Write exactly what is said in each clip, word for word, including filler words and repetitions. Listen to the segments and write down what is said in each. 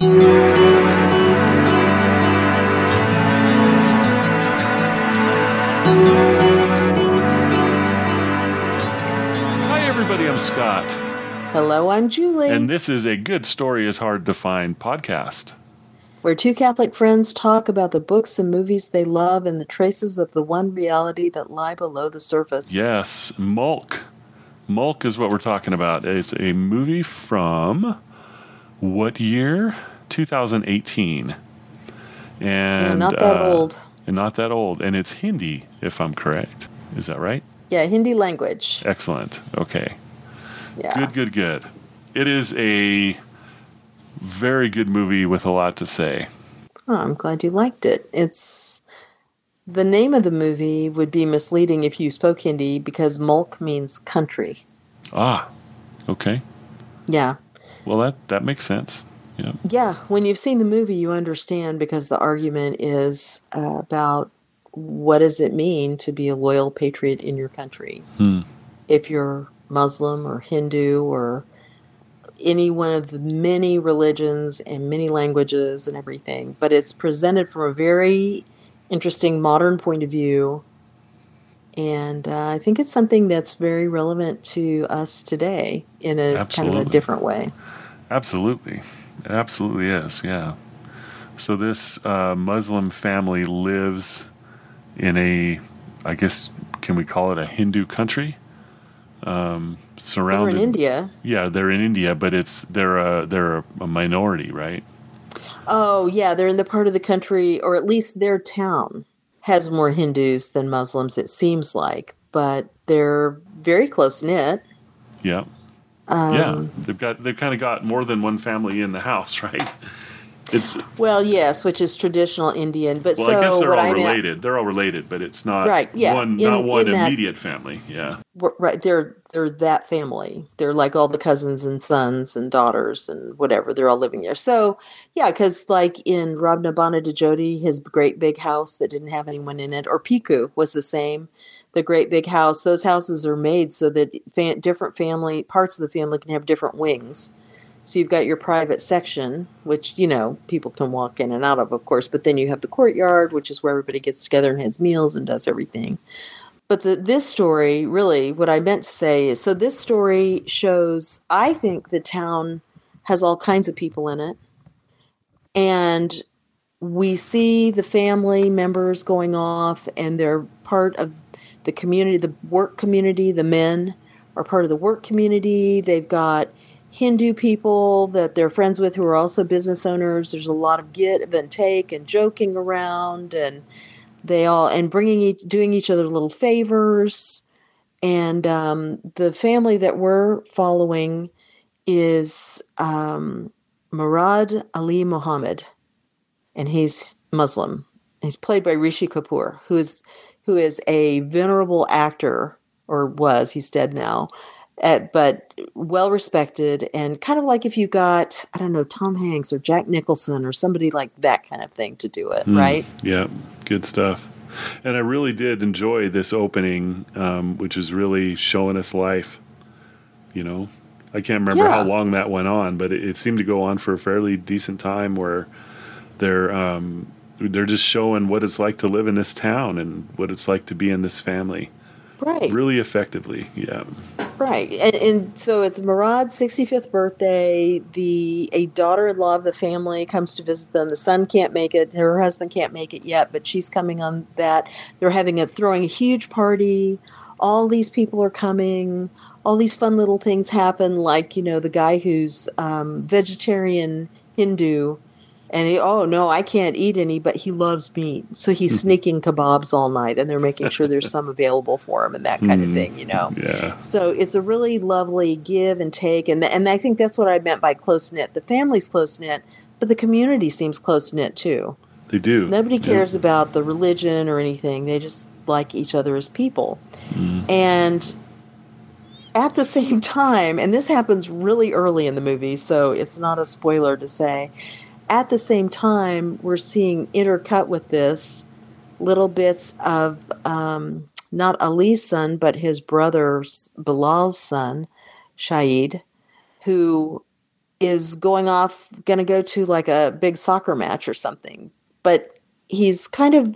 Hi, everybody. I'm Scott. Hello, I'm Julie. And this is a Good Story is Hard to Find podcast, where two Catholic friends talk about the books and movies they love and the traces of the one reality that lie below the surface. Yes, Mulk. Mulk is what we're talking about. It's a movie from what year? two thousand eighteen. And yeah, not that uh, old. And not that old. And it's Hindi, if I'm correct. Is that right? Yeah, Hindi language. Excellent. Okay. Yeah. Good, good, good. It is a very good movie with a lot to say. Oh, I'm glad you liked it. It's the name of the movie would be misleading if you spoke Hindi because Mulk means country. Ah, okay. Yeah. Well, that, that makes sense. Yeah. Yeah. When you've seen the movie, you understand because the argument is uh, about what does it mean to be a loyal patriot in your country? Hmm. If you're Muslim or Hindu or any one of the many religions and many languages and everything, but it's presented from a very interesting modern point of view, and uh, I think it's something that's very relevant to us today in a Absolutely. kind of a different way. Absolutely. It absolutely is, yeah. So this uh, Muslim family lives in a, I guess, can we call it a Hindu country? Um, surrounded. They're in India. Yeah, they're in India, but it's they're a they're a minority, right? Oh yeah, they're in the part of the country, or at least their town has more Hindus than Muslims. It seems like, but they're very close knit. Yeah, um, yeah. They've got they've kind of got more than one family in the house, right? It's well, yes, which is traditional Indian, but well, so I guess they're what all I related. mean, they're all related, but it's not right. Yeah, one in, not one in immediate that, family. Yeah, right. They're they're that family. They're like all the cousins and sons and daughters and whatever. They're all living there. So yeah, because like in Rabna Banadajodi, his great big house that didn't have anyone in it, or Piku was the same. The great big house. Those houses are made so that fa- different family parts of the family can have different wings. So you've got your private section, which, you know, people can walk in and out of, of course. But then you have the courtyard, which is where everybody gets together and has meals and does everything. But the, this story, really, what I meant to say is, so this story shows, I think the town has all kinds of people in it. And we see the family members going off, and they're part of the community, the work community. The men are part of the work community. They've got Hindu people that they're friends with who are also business owners. There's a lot of give and take and joking around, and they all and bringing each, doing each other little favors. And um, the family that we're following is um, Murad Ali Muhammad, and he's Muslim. He's played by Rishi Kapoor, who is who is a venerable actor, or was. He's dead now. Uh, but well respected, and kind of like if you got, I don't know, Tom Hanks or Jack Nicholson or somebody like that kind of thing to do it, mm. right? Yeah, good stuff. And I really did enjoy this opening, um, which is really showing us life. You know, I can't remember yeah. how long that went on, but it, it seemed to go on for a fairly decent time where they're um, they're just showing what it's like to live in this town and what it's like to be in this family. Right. Really effectively, yeah. Right. And, and so it's Murad's sixty-fifth birthday. The a daughter-in-law of the family comes to visit them. The son can't make it. Her husband can't make it yet, but she's coming on that. They're having a throwing a huge party. All these people are coming. All these fun little things happen, like, you know, the guy who's um, vegetarian Hindu. And he, oh, no, I can't eat any, but he loves meat. So he's sneaking kebabs all night, and they're making sure there's some available for him and that kind of thing, you know. Yeah. So it's a really lovely give and take. And, and I think that's what I meant by close-knit. The family's close-knit, but the community seems close-knit, too. They do. Nobody cares yeah. about the religion or anything. They just like each other as people. Mm. And at the same time, and this happens really early in the movie, so it's not a spoiler to say, at the same time, we're seeing intercut with this little bits of um, not Ali's son, but his brother Bilal's son, Shahid, who is going off, going to go to like a big soccer match or something. But he's kind of,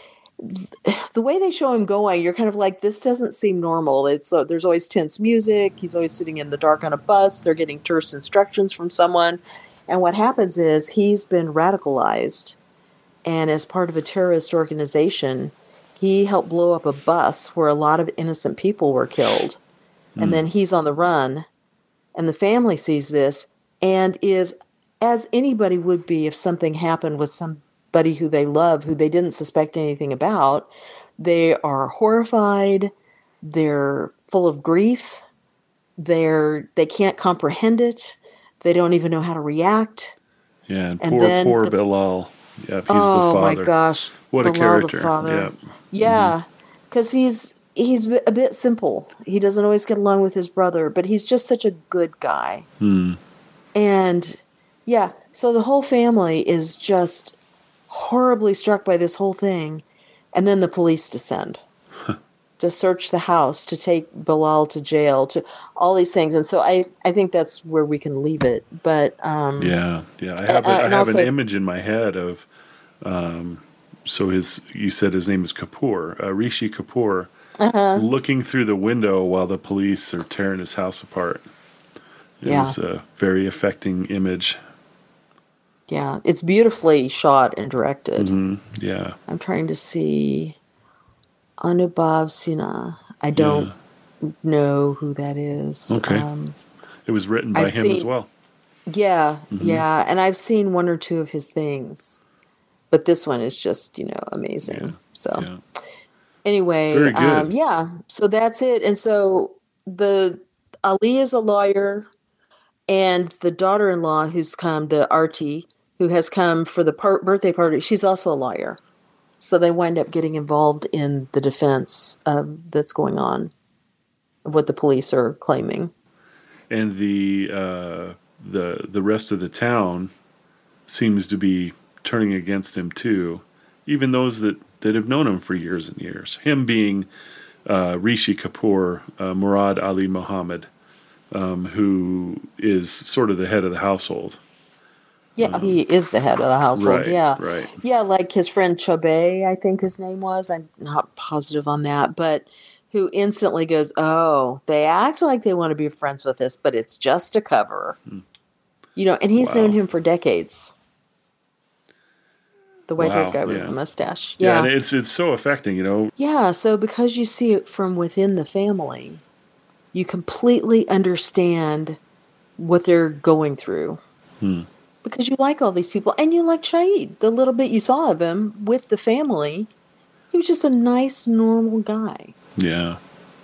the way they show him going, you're kind of like, this doesn't seem normal. It's uh, there's always tense music. He's always sitting in the dark on a bus. They're getting terse instructions from someone. And what happens is he's been radicalized. And as part of a terrorist organization, he helped blow up a bus where a lot of innocent people were killed. Mm. And then he's on the run. And the family sees this and is, as anybody would be if something happened with somebody who they love, who they didn't suspect anything about, they are horrified. They're full of grief. They're, they can't comprehend it. They don't even know how to react. Yeah, and, and poor, then poor the, Bilal. Yeah, he's oh the father. My gosh. What Bilal, a character. The father. Yeah. Yeah. Because mm-hmm. he's he's a bit simple. He doesn't always get along with his brother, but he's just such a good guy. Mm. And yeah, so the whole family is just horribly struck by this whole thing. And then the police descend to search the house, to take Bilal to jail, to all these things. And so I, I think that's where we can leave it. But um, yeah, yeah, I have, a, uh, I have also, an image in my head of, um, so his, you said his name is Kapoor, uh, Rishi Kapoor, uh-huh. looking through the window while the police are tearing his house apart. It yeah. was a very affecting image. Yeah, it's beautifully shot and directed. Mm-hmm. Yeah. I'm trying to see Anubhav Sinha. I don't yeah. know who that is. Okay. Um, it was written by I've him seen, as well. Yeah, mm-hmm. yeah. And I've seen one or two of his things. But this one is just, you know, amazing. Yeah. So yeah. anyway, Very good. Um, yeah. So that's it. And so the Ali is a lawyer, and the daughter-in-law who's come, the Arti, who has come for the par- birthday party, she's also a lawyer. So they wind up getting involved in the defense um, that's going on, of what the police are claiming. And the uh, the the rest of the town seems to be turning against him too, even those that, that have known him for years and years. Him being uh, Rishi Kapoor, uh, Murad Ali Muhammad, um, who is sort of the head of the household. Yeah, um, he is the head of the household. Right, yeah, right. Yeah, like his friend Chobe, I think his name was. I'm not positive on that, but who instantly goes, "Oh, they act like they want to be friends with us, but it's just a cover." Hmm. You know, and he's wow. known him for decades. The white-haired wow, guy with yeah. the mustache. Yeah, Yeah, and it's it's so affecting, you know. Yeah, so because you see it from within the family, you completely understand what they're going through. Hmm. Because you like all these people, and you like Shahid. The little bit you saw of him with the family, he was just a nice, normal guy. Yeah.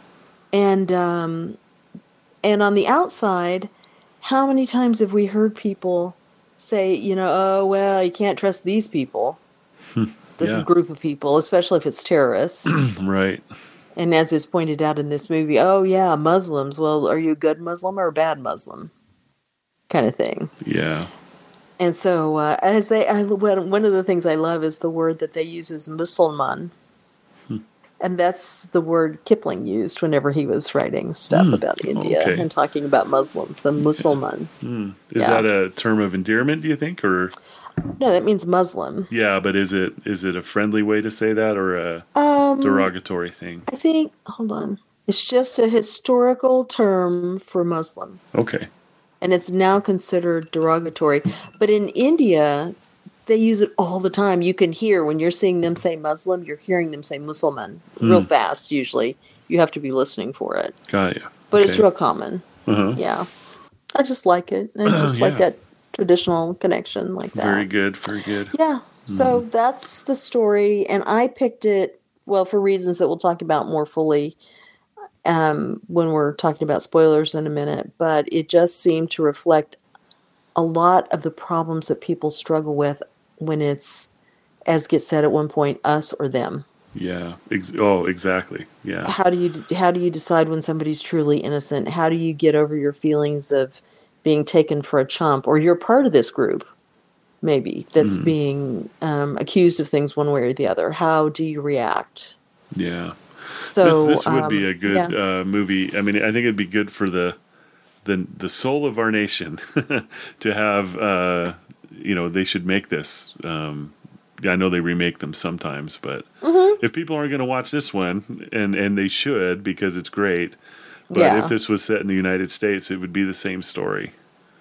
And um, and on the outside, how many times have we heard people say, you know, oh, well, you can't trust these people, this yeah. group of people, especially if it's terrorists. Right. And as is pointed out in this movie, oh, yeah, Muslims. Well, are you a good Muslim or a bad Muslim? Kind of thing. Yeah. And so, uh, as they, I, one of the things I love is the word that they use is Musulman. Hmm. And that's the word Kipling used whenever he was writing stuff mm. about India okay. and talking about Muslims, the Musulman. Mm. Is yeah. that a term of endearment, do you think? Or no, that means Muslim. Yeah, but is it is it a friendly way to say that or a um, derogatory thing? I think, hold on. It's just a historical term for Muslim. Okay. And it's now considered derogatory. But in India, they use it all the time. You can hear when you're seeing them say Muslim, you're hearing them say Musulman mm. real fast, usually. You have to be listening for it. Got you. But okay. it's real common. Uh-huh. Yeah. I just like it. I just yeah. like that traditional connection like that. Very good. Very good. Yeah. So mm. that's the story. And I picked it, well, for reasons that we'll talk about more fully Um, when we're talking about spoilers in a minute, but it just seemed to reflect a lot of the problems that people struggle with when it's, as gets said at one point, us or them. Yeah. Ex- oh, exactly. Yeah. How do you how do you decide when somebody's truly innocent? How do you get over your feelings of being taken for a chump, or you're part of this group, maybe that's mm. being um, accused of things one way or the other? How do you react? Yeah. So this, this would um, be a good yeah. uh, movie. I mean, I think it'd be good for the the the soul of our nation to have. Uh, you know, they should make this. Um, I know they remake them sometimes, but Mm-hmm. if people aren't going to watch this one, and and they should because it's great. But Yeah. if this was set in the United States, it would be the same story.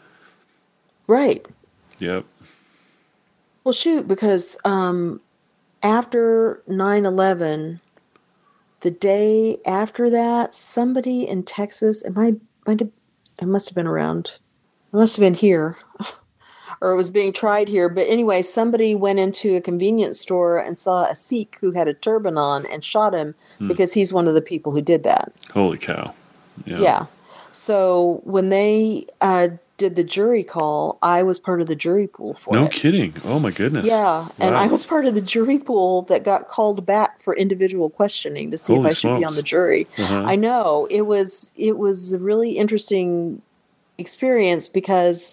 Right. Yep. Well, shoot, because um, after nine eleven, the day after that, somebody in Texas, it might, might have, it must have been around, it must have been here, or it was being tried here. But anyway, somebody went into a convenience store and saw a Sikh who had a turban on and shot him Hmm. because he's one of the people who did that. Holy cow. Yeah. Yeah. So when they uh, did the jury call, I was part of the jury pool for No it. kidding. Oh my goodness. Yeah, and Wow. I was part of the jury pool that got called back for individual questioning to see Holy if I should be on smokes. the jury. Uh-huh. I know it was it was a really interesting experience because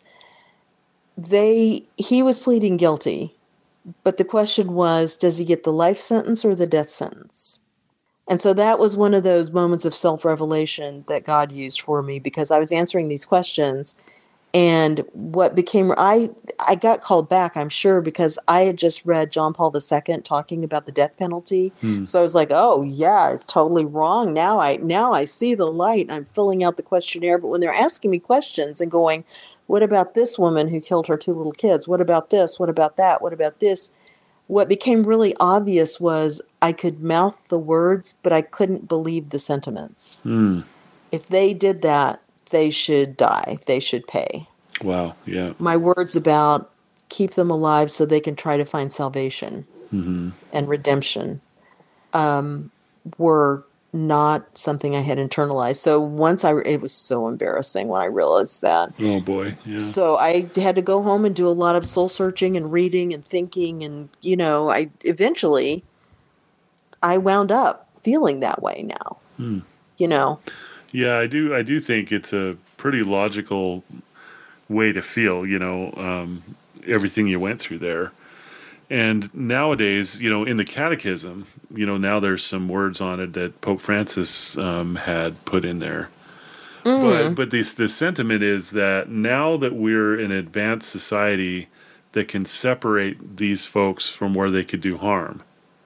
they he was pleading guilty, but the question was, does he get the life sentence or the death sentence? And so that was one of those moments of self-revelation that God used for me because I was answering these questions. And what became I I got called back, I'm sure, because I had just read John Paul the Second talking about the death penalty. Hmm. So I was like, "Oh yeah, it's totally wrong." Now I now I see the light. And I'm filling out the questionnaire, but when they're asking me questions and going, "What about this woman who killed her two little kids? What about this? What about that? What about this?" What became really obvious was I could mouth the words, but I couldn't believe the sentiments. Hmm. If they did that, they should die. They should pay. Wow. Yeah. My words about keep them alive so they can try to find salvation Mm-hmm. and redemption um, were not something I had internalized. So once I, it was so embarrassing when I realized that. Oh boy. Yeah. So I had to go home and do a lot of soul searching and reading and thinking. And, you know, I eventually, I wound up feeling that way now, Hmm. you know. Yeah, I do. I do think it's a pretty logical way to feel. You know, um, everything you went through there, and nowadays, you know, in the Catechism, you know, now there's some words on it that Pope Francis um, had put in there. Mm. But but the the sentiment is that now that we're an advanced society that can separate these folks from where they could do harm,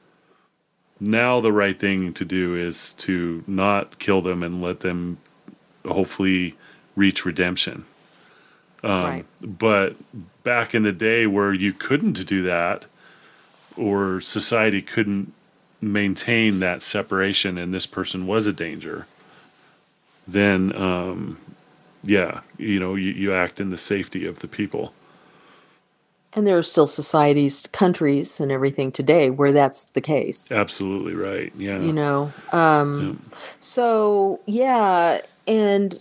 now the right thing to do is to not kill them and let them hopefully reach redemption. Um, Right. But back in the day where you couldn't do that, or society couldn't maintain that separation, and this person was a danger, then um, yeah, you know, you, you act in the safety of the people. And there are still societies, countries, and everything today where that's the case. Absolutely right. Yeah. You know, um, Yeah. so yeah, and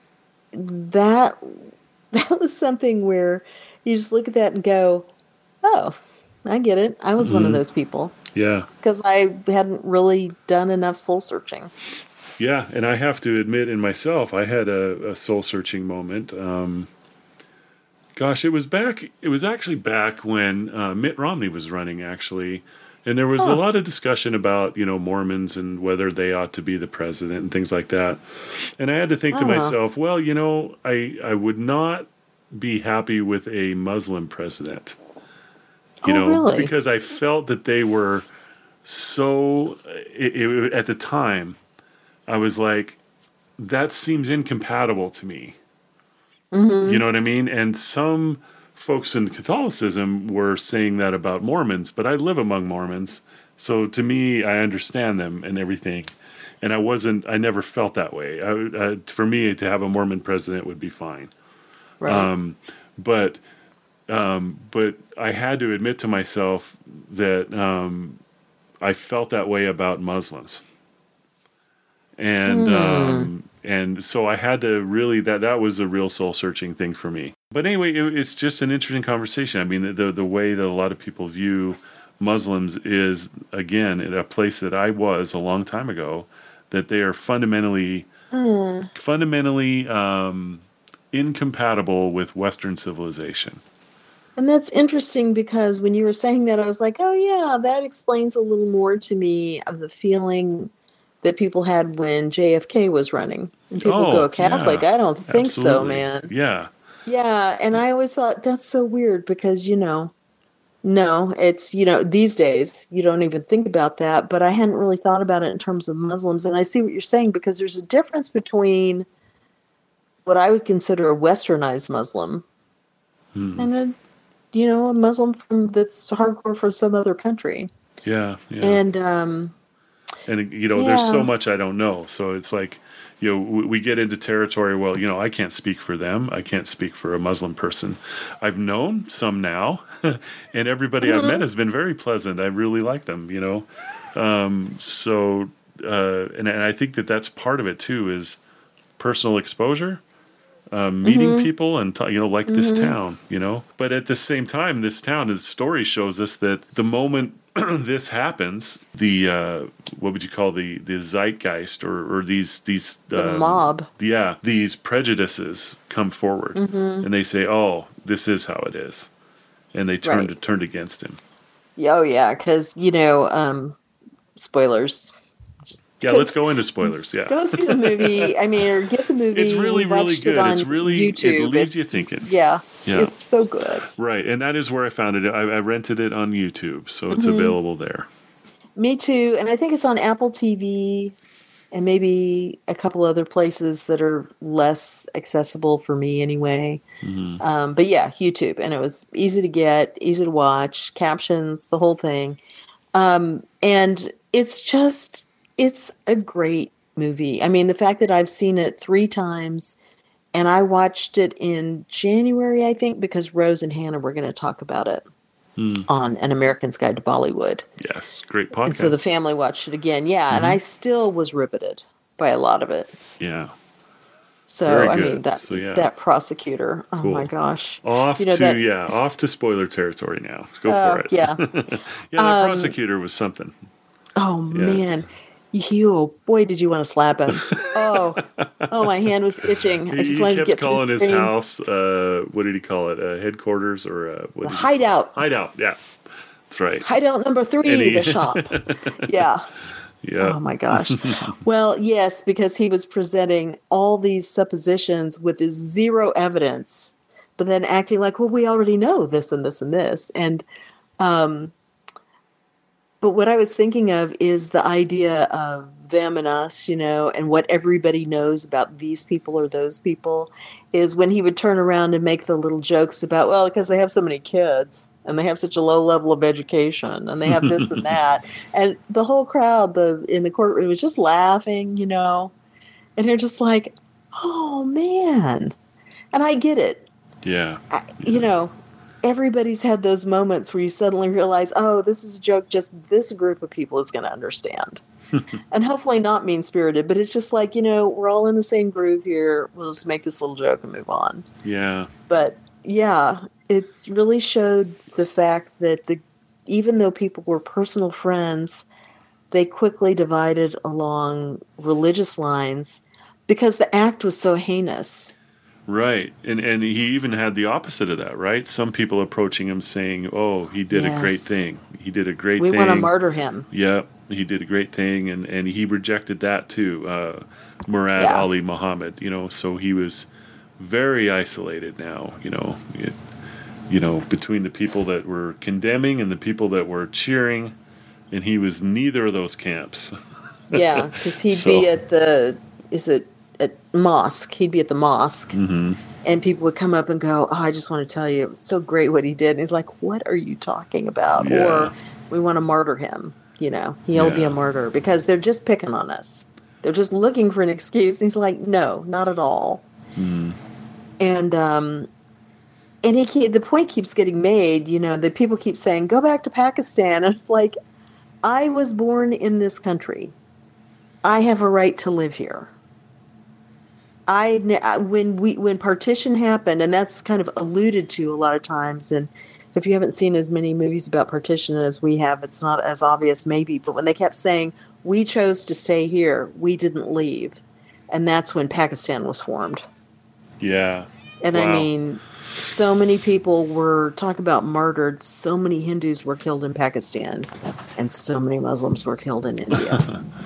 that that was something where you just look at that and go, "Oh, I get it. I was one of Mhm. those people Yeah. because I hadn't really done enough soul searching." Yeah, and I have to admit in myself, I had a, a soul searching moment. Um, gosh, it was back. It was actually back when uh, Mitt Romney was running, actually, and there was Huh. a lot of discussion about you know Mormons and whether they ought to be the president and things like that. And I had to think to Ah. myself, well, you know, I I would not be happy with a Muslim president. You Oh, know, really? because I felt that they were so. It, it, at the time, I was like, that seems incompatible to me. Mhm. You know what I mean? And some folks in Catholicism were saying that about Mormons, but I live among Mormons. So to me, I understand them and everything. And I wasn't, I never felt that way. I, uh, for me, to have a Mormon president would be fine. Right. Um, but, um, but I had to admit to myself that um, I felt that way about Muslims. And Hmm. um, and so I had to really that that was a real soul searching thing for me. But anyway, it, it's just an interesting conversation. I mean, the, the the way that a lot of people view Muslims is again at a place that I was a long time ago, that they are fundamentally Hmm. fundamentally um, incompatible with Western civilization. And that's interesting because when you were saying that, I was like, oh, yeah, that explains a little more to me of the feeling that people had when J F K was running. And people Oh, go Catholic. yeah. I don't think so, Absolutely. man. Yeah. Yeah, and I always thought that's so weird because, you know, no, it's, you know, these days you don't even think about that, but I hadn't really thought about it in terms of Muslims. And I see what you're saying because there's a difference between what I would consider a westernized Muslim Hmm. and a, you know, a Muslim from that's hardcore from some other country. Yeah. Yeah. And um And, you know, there's so yeah. much I don't know. So it's like, you know, we, we get into territory, well, you know, I can't speak for them. I can't speak for a Muslim person. I've known some now, and everybody I've met has been very pleasant. I really like them, you know. Um, so, uh, and, and I think that that's part of it too, is personal exposure, um, meeting Mm-hmm. people, and t- you know, like this Mm-hmm. town, you know. But at the same time, this town, the story shows us that the moment this happens, the uh, what would you call the the zeitgeist, or, or these these The um, mob. yeah, these prejudices come forward, Mm-hmm. and they say, "Oh, this is how it is," and they turn to Right. turned against him. Oh yeah, because you know, um, spoilers. Yeah, let's Because go into spoilers. Yeah, go see the movie. I mean, or get the movie. it's really We really watched it good. on It's really it YouTube. leaves you It's thinking. yeah, Yeah. it's so good. Right, and that is where I found it. I, I rented it on YouTube, so it's Mm-hmm. available there. Me too, and I think it's on Apple T V and maybe a couple other places that are less accessible for me anyway. Hmm. Um, but yeah, YouTube, and it was easy to get, easy to watch, captions, the whole thing. Um, and it's just, it's a great movie. I mean, the fact that I've seen it three times and I watched it in January, I think, because Rose and Hannah were going to talk about it Mm. on An American's Guide to Bollywood. Yes, great And so the podcast. family watched it again. Yeah. And Mhm. I still was riveted by a lot of it. Yeah, So, very I good. mean, that, So yeah, that prosecutor, oh cool. my gosh. Off You know, to that, yeah, off to spoiler territory now. Go oh, for it. yeah. Yeah, that Um, prosecutor was something. Oh Yeah. man, you boy, did you want to slap him? Oh, oh, my hand was itching. I He, just he wanted to kept get to calling the his screen. house. Uh, what did he call it? Uh, headquarters or uh, what? The Did he, hideout, hideout. Yeah, that's right. hideout number three, And he- the shop. Yeah. Yeah. Oh my gosh. Well, yes, because he was presenting all these suppositions with zero evidence, but then acting like, well, we already know this and this and this, and um, but what I was thinking of is the idea of them and us, you know, and what everybody knows about these people or those people is when he would turn around and make the little jokes about, well, because they have so many kids and they have such a low level of education and they have this and that. And the whole crowd the in the courtroom was just laughing, you know, and you're just like, oh, man. And I get it. Yeah. I, you know, everybody's had those moments where you suddenly realize, oh, this is a joke just this group of people is going to understand. And hopefully not mean-spirited, but it's just like, you know, we're all in the same groove here. We'll just make this little joke and move on. Yeah. But yeah, it's really showed the fact that the even though people were personal friends, they quickly divided along religious lines because the act was so heinous. Right. And and he even had the opposite of that, right? Some people approaching him saying, "Oh, he did a great Yes. thing. He did a great We thing. want to murder him. Yeah, he did a great thing," and and he rejected that too. Uh, Murad Yeah. Ali Muhammad, you know, so he was very isolated now. You know, it, you know, between the people that were condemning and the people that were cheering, and he was neither of those camps. Yeah, because he'd So- be at the is it at mosque? He'd be at the mosque, Hmm. and people would come up and go, "Oh, I just want to tell you, it was so great what he did." And he's like, "What are you talking about?" Yeah. Or, "We want to murder him." You know, he'll be Yeah. a murderer because they're just picking on us. They're just looking for an excuse. And he's like, "No, not at all." Mm. And um, and he keep, the point keeps getting made. You know, that people keep saying, "Go back to Pakistan," and it's like, I was born in this country. I have a right to live here. I when we when partition happened, and that's kind of alluded to a lot of times. And if you haven't seen as many movies about partition as we have, it's not as obvious, maybe. But when they kept saying we chose to stay here, we didn't leave, and that's when Pakistan was formed. Yeah. And I Wow. mean, so many people were talk about murdered. So many Hindus were killed in Pakistan, and so many Muslims were killed in India.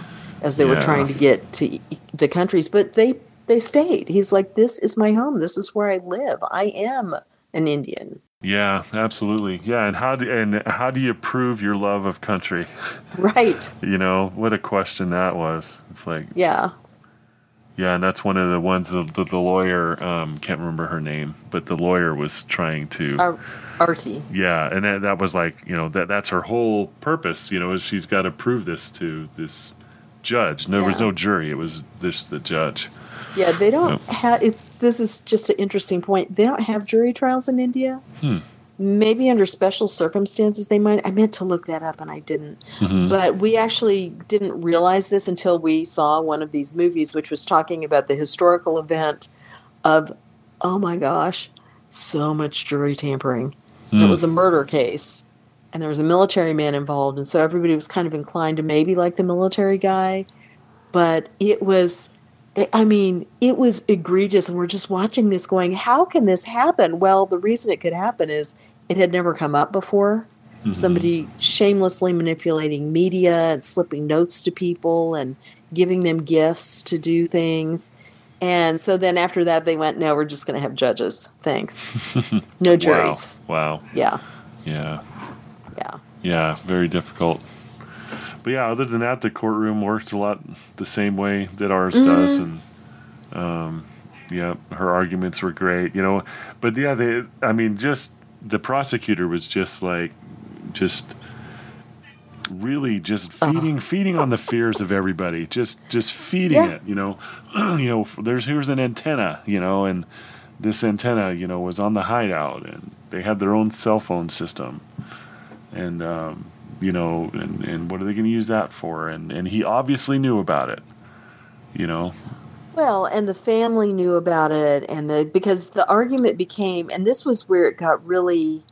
as they were trying Yeah. to get to e- the countries. But they they stayed. He's like, this is my home. This is where I live. I am an Indian. Yeah, absolutely. Yeah, and how do and how do you prove your love of country? Right. You know, what a question that was. It's like, Yeah. yeah, and that's one of the ones that the, the lawyer, um, can't remember her name, but the lawyer was trying to, Ar- Artie. yeah, and that, that was like, you know, that that's her whole purpose, you know, is she's got to prove this to this judge. No, there was Yeah. no jury; it was this the judge. Yeah, they don't Yep. have it's this is just an interesting point. They don't have jury trials in India. Hmm. Maybe under special circumstances they might. I meant to look that up and I didn't. Hmm. But we actually didn't realize this until we saw one of these movies, which was talking about the historical event of, oh my gosh, so much jury tampering. And it Hmm. was a murder case. And there was a military man involved. And so everybody was kind of inclined to maybe like the military guy. But it was, I mean, it was egregious. And we're just watching this going, how can this happen? Well, the reason it could happen is it had never come up before. Hmm. Somebody shamelessly manipulating media and slipping notes to people and giving them gifts to do things. And so then after that, they went, no, we're just going to have judges. Thanks. No Wow. juries. Wow. Yeah. Yeah. Yeah. Yeah. Very difficult. But yeah, other than that, the courtroom works a lot the same way that ours does, and um, yeah, her arguments were great, you know. But yeah, they, I mean, just the prosecutor was just like, just really just feeding, feeding on the fears of everybody, just just feeding Yeah. it, you know. You know, there's here's an antenna, you know, and this antenna, you know, was on the hideout, and they had their own cell phone system, and um, you know, and, and what are they going to use that for? And and he obviously knew about it, you know. Well, and the family knew about it, and the because the argument became, and this was where it got really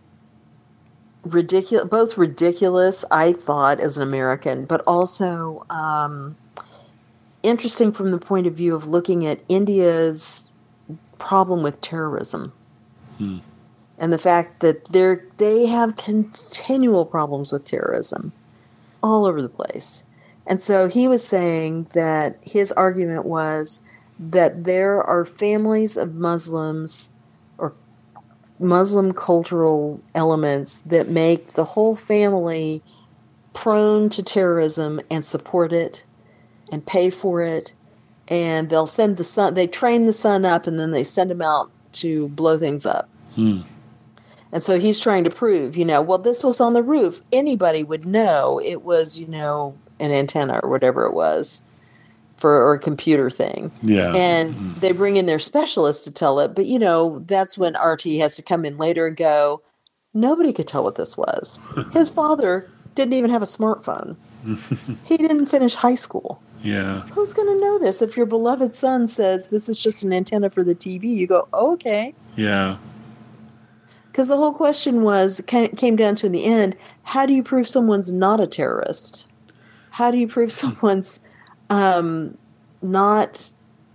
ridiculous, both ridiculous, I thought, as an American, but also um, interesting from the point of view of looking at India's problem with terrorism. Hmm. And the fact that they're, they have continual problems with terrorism all over the place. And so he was saying that his argument was that there are families of Muslims or Muslim cultural elements that make the whole family prone to terrorism and support it and pay for it. And they'll send the son, they train the son up and then they send him out to blow things up. Hmm. And so he's trying to prove, you know, well, this was on the roof. Anybody would know it was, you know, an antenna or whatever it was for or a computer thing. Yeah. And Hmm. they bring in their specialist to tell it. But, you know, that's when R T has to come in later and go, nobody could tell what this was. His father didn't even have a smartphone. He didn't finish high school. Yeah. Who's going to know this? If your beloved son says this is just an antenna for the T V, you go, oh, okay. Yeah. Because the whole question was, came down to in the end, how do you prove someone's not a terrorist? How do you prove someone's um, not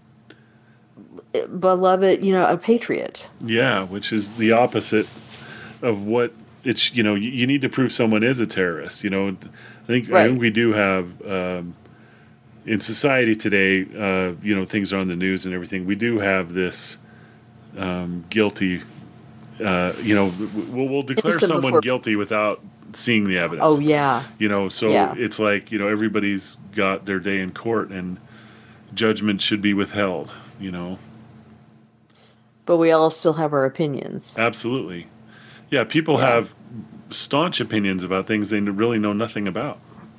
beloved, you know, a patriot? Yeah, which is the opposite of what it's, you know, you, you need to prove someone is a terrorist. You know, I think, I Right. think we do have, um, in society today, uh, you know, things are on the news and everything. We do have this um, guilty, uh, you know, we'll, we'll declare Innocent someone before- guilty without seeing the evidence. Oh, yeah. You know, so Yeah. it's like, you know, everybody's got their day in court and judgment should be withheld, you know. But we all still have our opinions. Absolutely. Yeah, people Yeah. have staunch opinions about things they really know nothing about.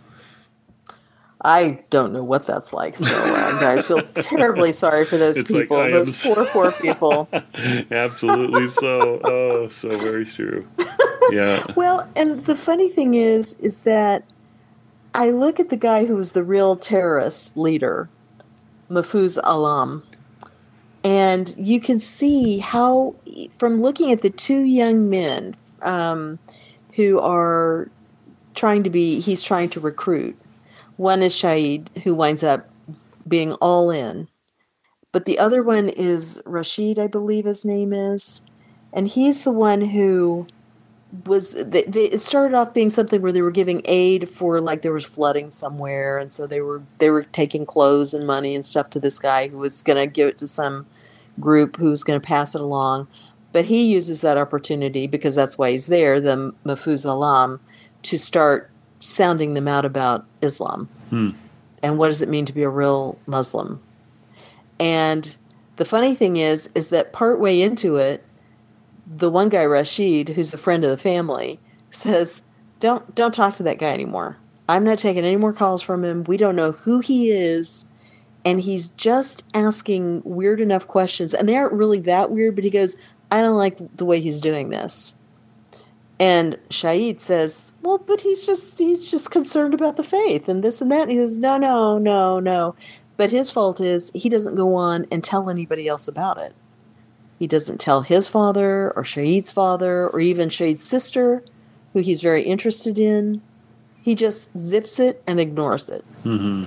I don't know what that's like, so uh, I feel terribly sorry for those It's like, people, I am those so- poor, poor people. Absolutely so. Oh, so very true. Yeah. Well, and the funny thing is, is that I look at the guy who was the real terrorist leader, Mahfouz Alam, and you can see how, from looking at the two young men um, who are trying to be, he's trying to recruit. One is Shahid, who winds up being all in. But the other one is Rashid, I believe his name is. And he's the one who was they, they, it started off being something where they were giving aid for like there was flooding somewhere, and so they were they were taking clothes and money and stuff to this guy who was going to give it to some group who was going to pass it along. But he uses that opportunity, because that's why he's there, the Mahfouz Alam, to start sounding them out about Islam. Hmm. And what does it mean to be a real Muslim? And the funny thing is, is that partway into it, the one guy, Rashid, who's a friend of the family, says, don't don't talk to that guy anymore. I'm not taking any more calls from him. We don't know who he is. And he's just asking weird enough questions. And they aren't really that weird, but he goes, I don't like the way he's doing this. And Shahid says, well, but he's just he's just concerned about the faith and this and that. And he says, no, no, no, no. But his fault is he doesn't go on and tell anybody else about it. He doesn't tell his father or Shahid's father or even Shahid's sister, who he's very interested in. He just zips it and ignores it. Mm-hmm.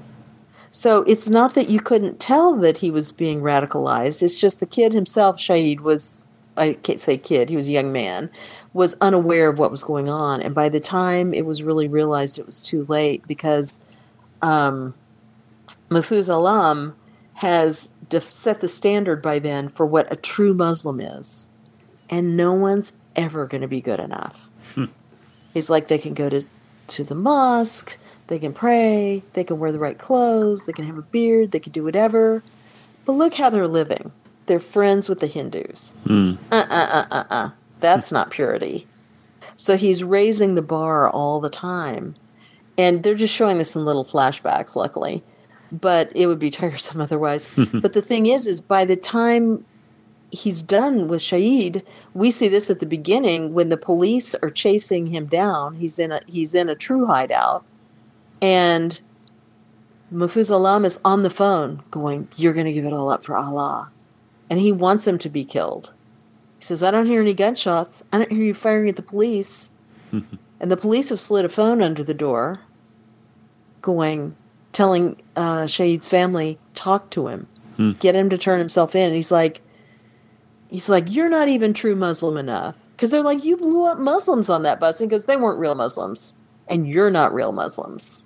So it's not that you couldn't tell that he was being radicalized. It's just the kid himself, Shahid, was, I can't say kid, he was a young man, was unaware of what was going on. And by the time it was really realized, it was too late, because um, Mahfouz Alam has def- set the standard by then for what a true Muslim is. And no one's ever going to be good enough. Hmm. He's like, they can go to, to the mosque, they can pray, they can wear the right clothes, they can have a beard, they can do whatever. But look how they're living. They're friends with the Hindus. Mm. Uh-uh-uh-uh-uh. That's not purity. So he's raising the bar all the time. And they're just showing this in little flashbacks, luckily. But it would be tiresome otherwise. But the thing is, is by the time he's done with Shahid, we see this at the beginning when the police are chasing him down. He's in a he's in a true hideout. And Mahfouz Alam is on the phone going, you're going to give it all up for Allah. And he wants him to be killed. He says, I don't hear any gunshots. I don't hear you firing at the police. And the police have slid a phone under the door, going, telling uh, Shahid's family, talk to him. Hmm. Get him to turn himself in. And he's like, he's like, you're not even true Muslim enough. Because they're like, you blew up Muslims on that bus. Because they weren't real Muslims. And you're not real Muslims.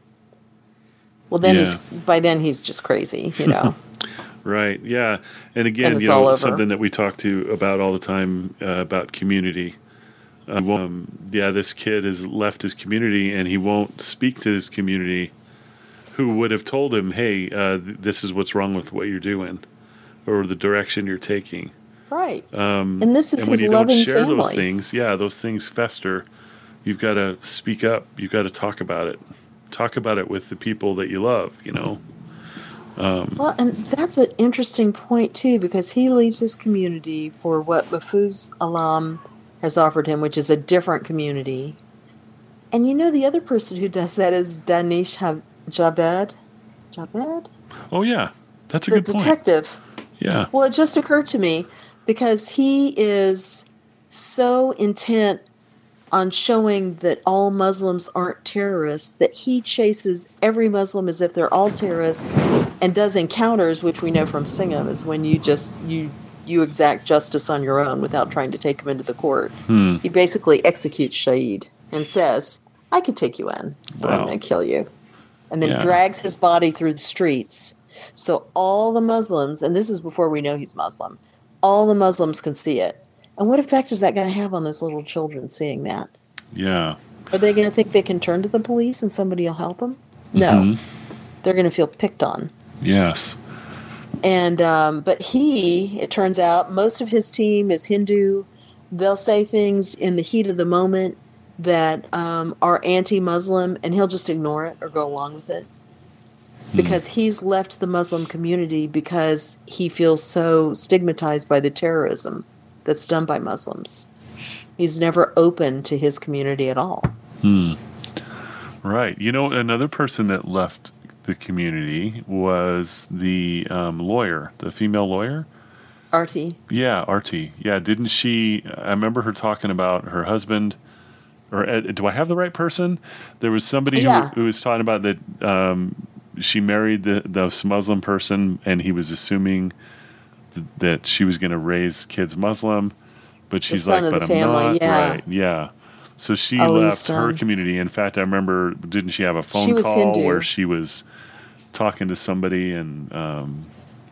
Well, then Yeah. he's by then he's just crazy, you know. Right. Yeah. And again, And it's you know, all over. something that we talk to about all the time uh, about community. Um, yeah, this kid has left his community and he won't speak to his community, who would have told him, hey, uh, th- this is what's wrong with what you're doing or the direction you're taking. Right. Um, and this is and when his you loving don't share family. those things, yeah, those things fester. You've got to speak up. You've got to talk about it. Talk about it with the people that you love, you know. Um, Well, and that's an interesting point, too, because he leaves his community for what Mahfouz Alam has offered him, which is a different community. And you know, the other person who does that is Danish Hav- Javed? Javed? oh, yeah. That's a The good point. detective. Yeah. Well, it just occurred to me because he is so intent on showing that all Muslims aren't terrorists that he chases every Muslim as if they're all terrorists and does encounters, which we know from Singham is when you just you you exact justice on your own without trying to take him into the court. Hmm. He basically executes Shahid and says, I can take you in, but I'm Wow. going to kill you. And then Yeah. drags his body through the streets. So all the Muslims, and this is before we know he's Muslim, all the Muslims can see it. And what effect is that going to have on those little children seeing that? Yeah. Are they going to think they can turn to the police and somebody will help them? No. Mhm. They're going to feel picked on. Yes. And, um, but he, it turns out, most of his team is Hindu. They'll say things in the heat of the moment that um, are anti-Muslim, and he'll just ignore it or go along with it. Because he's left the Muslim community because he feels so stigmatized by the terrorism that's done by Muslims. He's never open to his community at all. Hmm. Right. You know, another person that left the community was the um, lawyer, the female lawyer. Artie. Yeah, Artie. Yeah, didn't she? I remember her talking about her husband. Or uh, do I have the right person? There was somebody Yeah. who, who was talking about that um, she married the, this Muslim person, and he was assuming th- that she was going to raise kids Muslim. but she's son like, of but the I'm family, not. yeah. Right. Yeah. So she Ali's left her son. community. In fact, I remember, didn't she have a phone She was call Hindu. where she was talking to somebody and, um,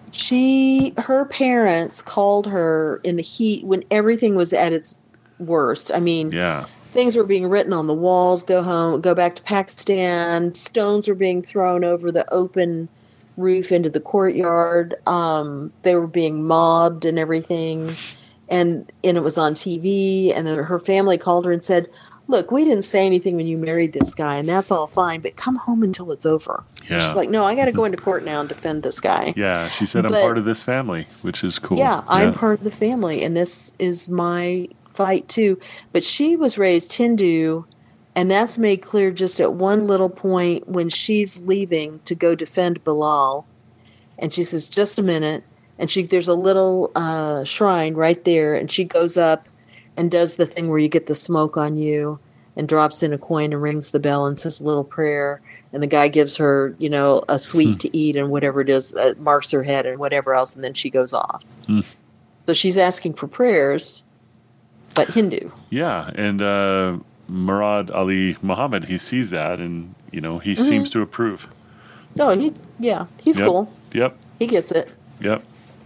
She, her parents called her in the heat when everything was at its worst. I mean, yeah. things were being written on the walls, go home, go back to Pakistan. Stones were being thrown over the open roof into the courtyard. Um, they were being mobbed and everything. And, and it was on T V. And then her family called her and said, look, we didn't say anything when you married this guy, and that's all fine, but come home until it's over. Yeah. And she's like, no, I got to go into court now and defend this guy. Yeah. She said, I'm But- part of this family, which is cool. Yeah, I'm part of the family, and this is my fight too. But she was raised Hindu, and that's made clear just at one little point when she's leaving to go defend Bilal. And she says, just a minute. And she there's a little uh, shrine right there, and she goes up and does the thing where you get the smoke on you and drops in a coin and rings the bell and says a little prayer. And the guy gives her, you know, a sweet Hmm. to eat and whatever it is, uh, marks her head and whatever else, and then she goes off. Hmm. So she's asking for prayers, but Hindu. Yeah. And uh, Murad Ali Muhammad, he sees that and, you know, he Mm-hmm. seems to approve. No, he, yeah, he's Yep. cool. Yep. He gets it. Yep.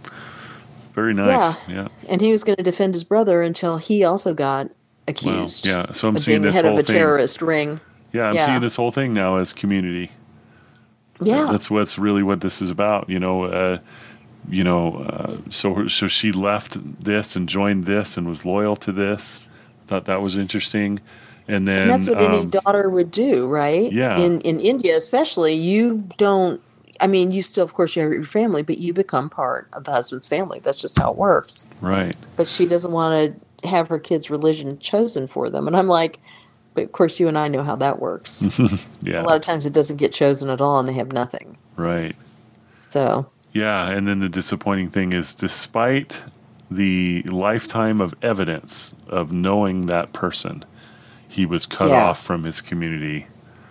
Very nice. Yeah. And he was going to defend his brother until he also got accused. Yeah. So I'm of seeing being the this head whole of a thing. terrorist ring. Yeah. I'm Yeah. seeing this whole thing now as community. Yeah. That's what's really what this is about. You know, uh, you know, uh, so, so she left this and joined this and was loyal to this. Thought that was interesting. And then And that's what any um, daughter would do, right? Yeah. In in India, especially, you don't. I mean, you still, of course, you have your family, but you become part of the husband's family. That's just how it works. right. But she doesn't want to have her kids' religion chosen for them. And I'm like, but of course, you and I know how that works. Yeah. A lot of times, it doesn't get chosen at all, and they have nothing. Right. So Yeah, and then the disappointing thing is, despite the lifetime of evidence of knowing that person, he was cut Yeah. off from his community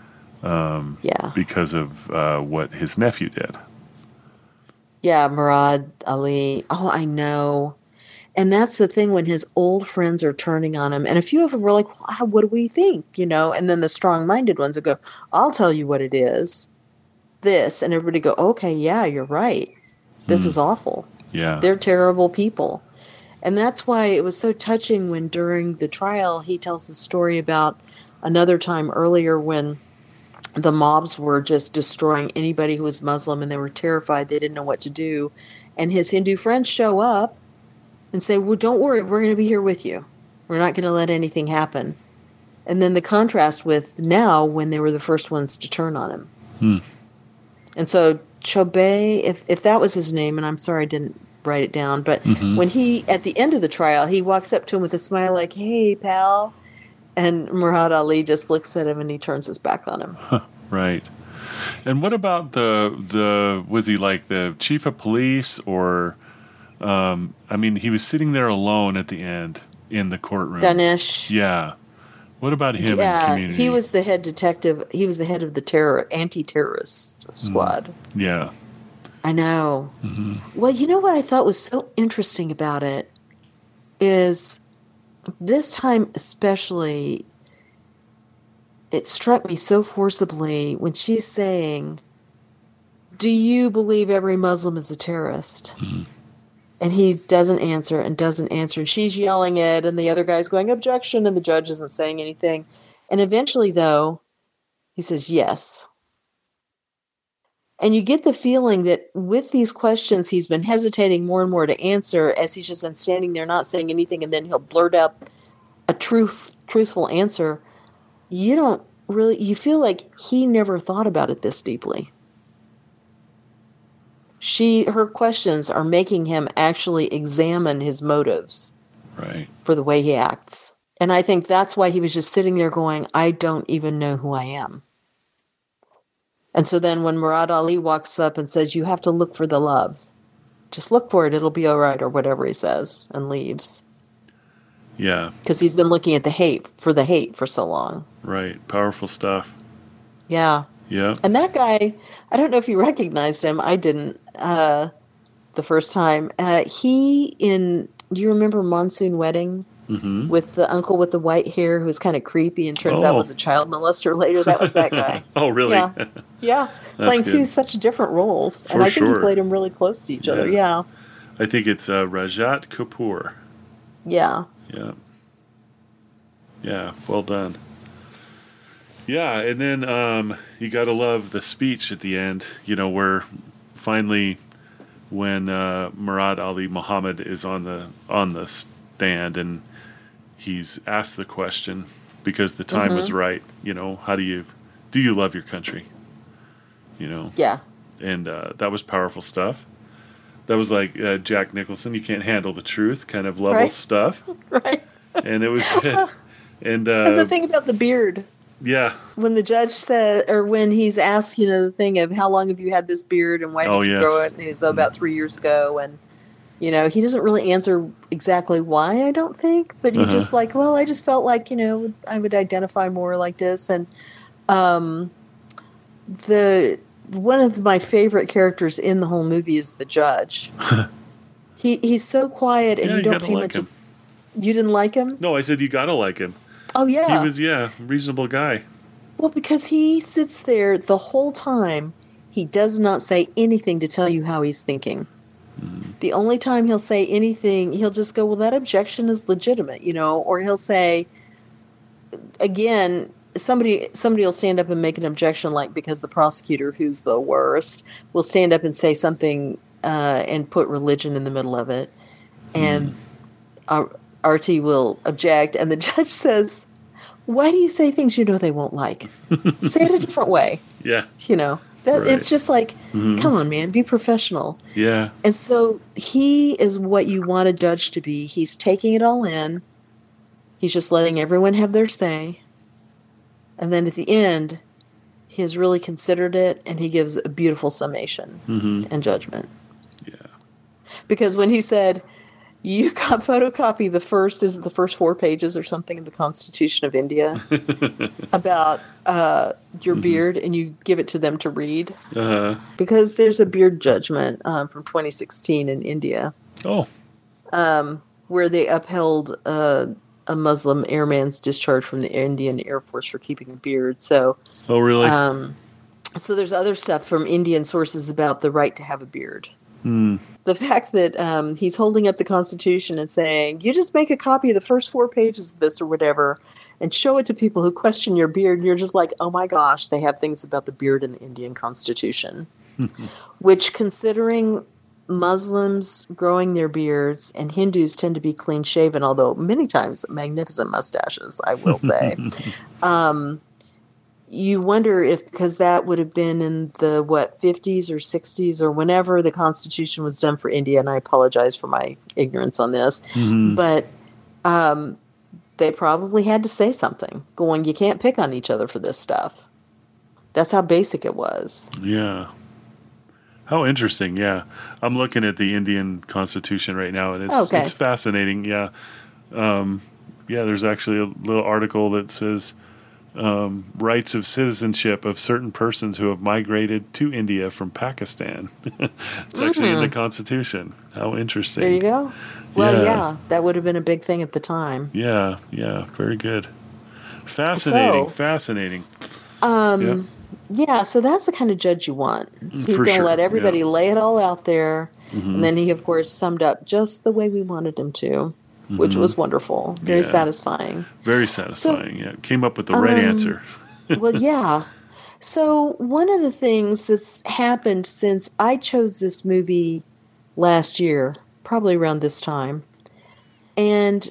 yeah, because of uh, what his nephew did. yeah, Murad Ali. Oh, I know. And that's the thing when his old friends are turning on him. And a few of them were like, well, how- what do we think? You know, and then the strong minded ones would go, I'll tell you what it is. This. And everybody go, okay, yeah, you're right. This is awful. Yeah. They're terrible people. And that's why it was so touching when during the trial he tells the story about another time earlier when the mobs were just destroying anybody who was Muslim and they were terrified. They didn't know what to do. And his Hindu friends show up and say, well, don't worry, we're going to be here with you. We're not going to let anything happen. And then the contrast with now when they were the first ones to turn on him. Hmm. And so Chobe, if, if that was his name, and I'm sorry I didn't write it down, but Mhm. when he, at the end of the trial, he walks up to him with a smile like, hey, pal. And Murad Ali just looks at him and he turns his back on him. Right. And what about the the was he like the chief of police or um I mean he was sitting there alone at the end in the courtroom. Danish. Yeah. What about him in Yeah, community? he was the head detective. He was the head of the terror anti-terrorist squad. Yeah. I know. Hmm. Well, you know what I thought was so interesting about it is this time especially it struck me so forcibly when she's saying, do you believe every Muslim is a terrorist? Mm-hmm. And he doesn't answer and doesn't answer. And she's yelling it, and the other guy's going, objection, and the judge isn't saying anything. And eventually, though, he says, yes. And you get the feeling that with these questions, he's been hesitating more and more to answer as he's just been standing there not saying anything, and then he'll blurt out a truth, truthful answer. You don't really, you feel like he never thought about it this deeply. She, her questions are making him actually examine his motives Right. for the way he acts. And I think that's why he was just sitting there going, I don't even know who I am. And so then when Murad Ali walks up and says, you have to look for the love, just look for it, it'll be all right, or whatever he says, and leaves. Yeah. Because he's been looking at the hate, for the hate for so long. Right. Powerful stuff. Yeah. Yeah. And that guy, I don't know if you recognized him. I didn't uh, the first time. Uh, he in, do you remember Monsoon Wedding? Mm-hmm. with the uncle with the white hair who was kind of creepy and turns out Oh. was a child molester later. That was that guy. Oh, really? Yeah. Yeah. That's Playing two good. such different roles. For and I think he sure. played them really close to each other. Yeah. Yeah. I think it's uh, Rajat Kapoor. Yeah. Yeah. Yeah, well done. Yeah, and then um, you got to love the speech at the end, you know, where finally when uh, Murad Ali Muhammad is on the on the stand and he's asked the question because the time was Mm-hmm. right, you know, how do you do you love your country? You know. Yeah. And uh, that was powerful stuff. That was like uh, Jack Nicholson, you can't handle the truth kind of level Right. stuff. Right. And it was good. And, uh, And the thing about the beard, yeah. when the judge said, or when he's asked, you know, the thing of how long have you had this beard and why did Oh, you yes. grow it? And he's oh, about three years ago. And, you know, he doesn't really answer exactly why, I don't think, but he Uh-huh. just like, well, I just felt like, you know, I would identify more like this. And um, the one of my favorite characters in the whole movie is the judge. he He's so quiet and Yeah, you you don't gotta pay like much. him. You didn't like him? No, I said you gotta like him. Oh, yeah. He was, yeah, a reasonable guy. Well, because he sits there the whole time, he does not say anything to tell you how he's thinking. Mm-hmm. The only time he'll say anything, he'll just go, well, that objection is legitimate, you know, or he'll say, again, somebody somebody will stand up and make an objection, like because the prosecutor, who's the worst, will stand up and say something uh, and put religion in the middle of it. And uh, R T will object, and the judge says, why do you say things you know they won't like? Say it a different way. Yeah, You know, that Right. it's just like, Mhm. come on, man, be professional. yeah, And so he is what you want a judge to be. He's taking it all in. He's just letting everyone have their say. And then at the end, he has really considered it, and he gives a beautiful summation hmm and judgment. yeah. Because when he said, you got photocopy the first, is it the first four pages or something of the Constitution of India about uh, your beard, and you give it to them to read. Uh-huh. Because there's a beard judgment um, from twenty sixteen in India Oh, um, where they upheld uh, a Muslim airman's discharge from the Indian Air Force for keeping a beard. So, oh, really? um, so there's other stuff from Indian sources about the right to have a beard. Hmm. The fact that um, he's holding up the Constitution and saying, you just make a copy of the first four pages of this or whatever and show it to people who question your beard. And you're just like, oh my gosh, they have things about the beard in the Indian Constitution. Which, considering Muslims growing their beards and Hindus tend to be clean shaven, although many times magnificent mustaches, I will say. um, you wonder if, because that would have been in the, what, fifties or sixties or whenever the Constitution was done for India, and I apologize for my ignorance on this, Mhm. but um, they probably had to say something, going, you can't pick on each other for this stuff. That's how basic it was. Yeah. How interesting, yeah. I'm looking at the Indian Constitution right now, and it's Okay. it's fascinating, yeah. Um, yeah, there's actually a little article that says um, rights of citizenship of certain persons who have migrated to India from Pakistan. It's actually in the Constitution. How interesting. There you go. Well, Yeah. yeah, that would have been a big thing at the time. Yeah, yeah, very good. Fascinating, So- fascinating. Um, yeah, so that's the kind of judge you want. He's for going to sure, let everybody yeah. lay it all out there. Mhm. And then he, of course, summed up just the way we wanted him to, which Mhm. was wonderful. Very Yeah. satisfying. Very satisfying, yeah. Came up with the right Um, answer. Well, yeah. So one of the things that's happened since I chose this movie last year, probably around this time, and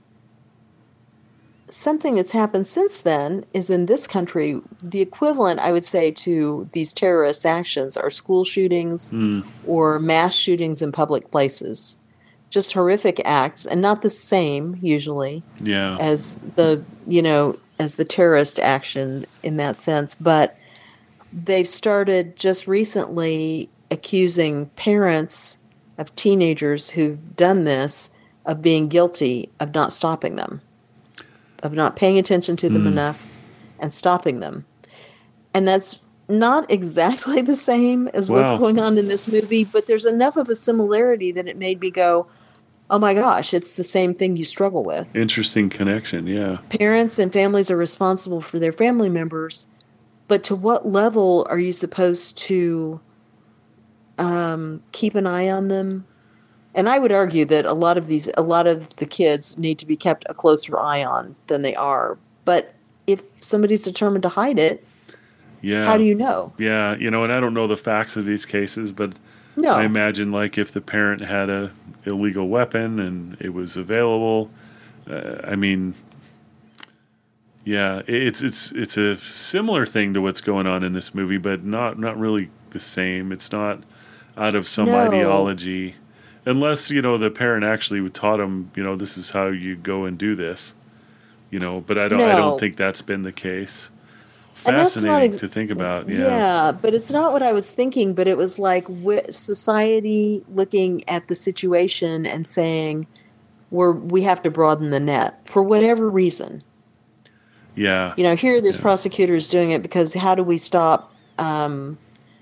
something that's happened since then is in this country, the equivalent, I would say, to these terrorist actions are school shootings Mm, or mass shootings in public places. Just horrific acts, and not the same, usually, yeah. as the, you know, as the terrorist action in that sense, but they've started just recently accusing parents of teenagers who've done this of being guilty of not stopping them, of not paying attention to them Mm. enough and stopping them. And that's not exactly the same as Wow. what's going on in this movie, but there's enough of a similarity that it made me go, Oh my gosh, it's the same thing you struggle with. Interesting connection. Yeah. Parents and families are responsible for their family members, but to what level are you supposed to um, keep an eye on them? And I would argue that a lot of these, a lot of the kids need to be kept a closer eye on than they are. But if somebody's determined to hide it, Yeah. how do you know? Yeah. You know, and I don't know the facts of these cases, but No. I imagine like if the parent had a illegal weapon and it was available, uh, I mean, yeah, it's it's it's a similar thing to what's going on in this movie, but not not really the same. It's not out of some No. ideology, unless you know the parent actually taught them, you know, this is how you go and do this, you know. But I don't I No. don't think that's been the case. And that's not Fascinating ex- to think about. Yeah. Yeah, but it's not what I was thinking. But it was like wi- society looking at the situation and saying, "We're we have to broaden the net for whatever reason." Yeah. You know, here this Yeah. prosecutor is doing it because how do we stop um,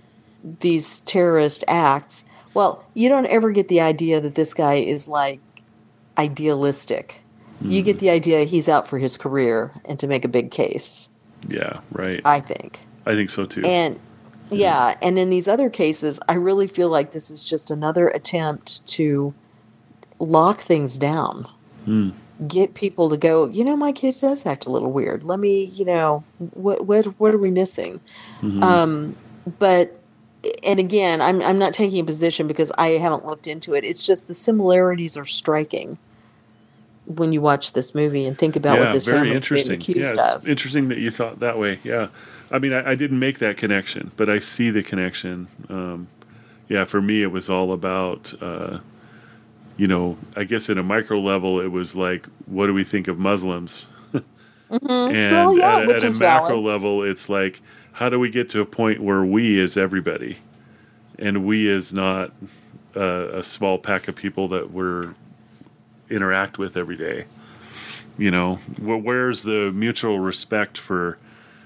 these terrorist acts? Well, you don't ever get the idea that this guy is like idealistic. You get the idea he's out for his career and to make a big case. Yeah. Right. I think. I think so too. And yeah, and in these other cases, I really feel like this is just another attempt to lock things down. Hmm. Get people to go, you know, my kid does act a little weird. Let me, you know, what what what are we missing? Mhm. Um, but and again, I'm I'm not taking a position because I haven't looked into it. It's just the similarities are striking when you watch this movie and think about Yeah, what this very family is being interesting. accused Yeah, it's of. interesting that you thought that way. Yeah, I mean, I, I didn't make that connection, but I see the connection. Um, yeah, for me, it was all about, uh, you know, I guess at a micro level, it was like, what do we think of Muslims? Mm-hmm. And Well, yeah, at, a- which at a is macro valid. level, it's like, how do we get to a point where we is everybody, and we is not uh, a small pack of people that we're interact with every day. You know, wh- where's the mutual respect for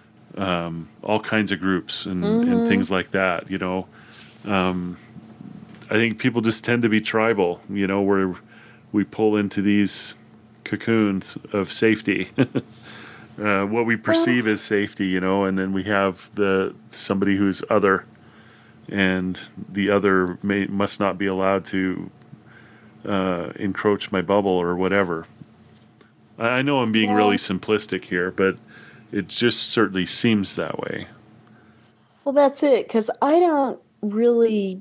um, all kinds of groups and, Mm-hmm. and things like that? You know, um, I think people just tend to be tribal. You know, where we pull into these cocoons of safety, uh, what we perceive Well, as safety. You know, and then we have the somebody who's other, and the other may must not be allowed to uh, encroach my bubble or whatever. I I know I'm being yeah. really simplistic here, but it just certainly seems that way. Well, that's it. Because I don't really,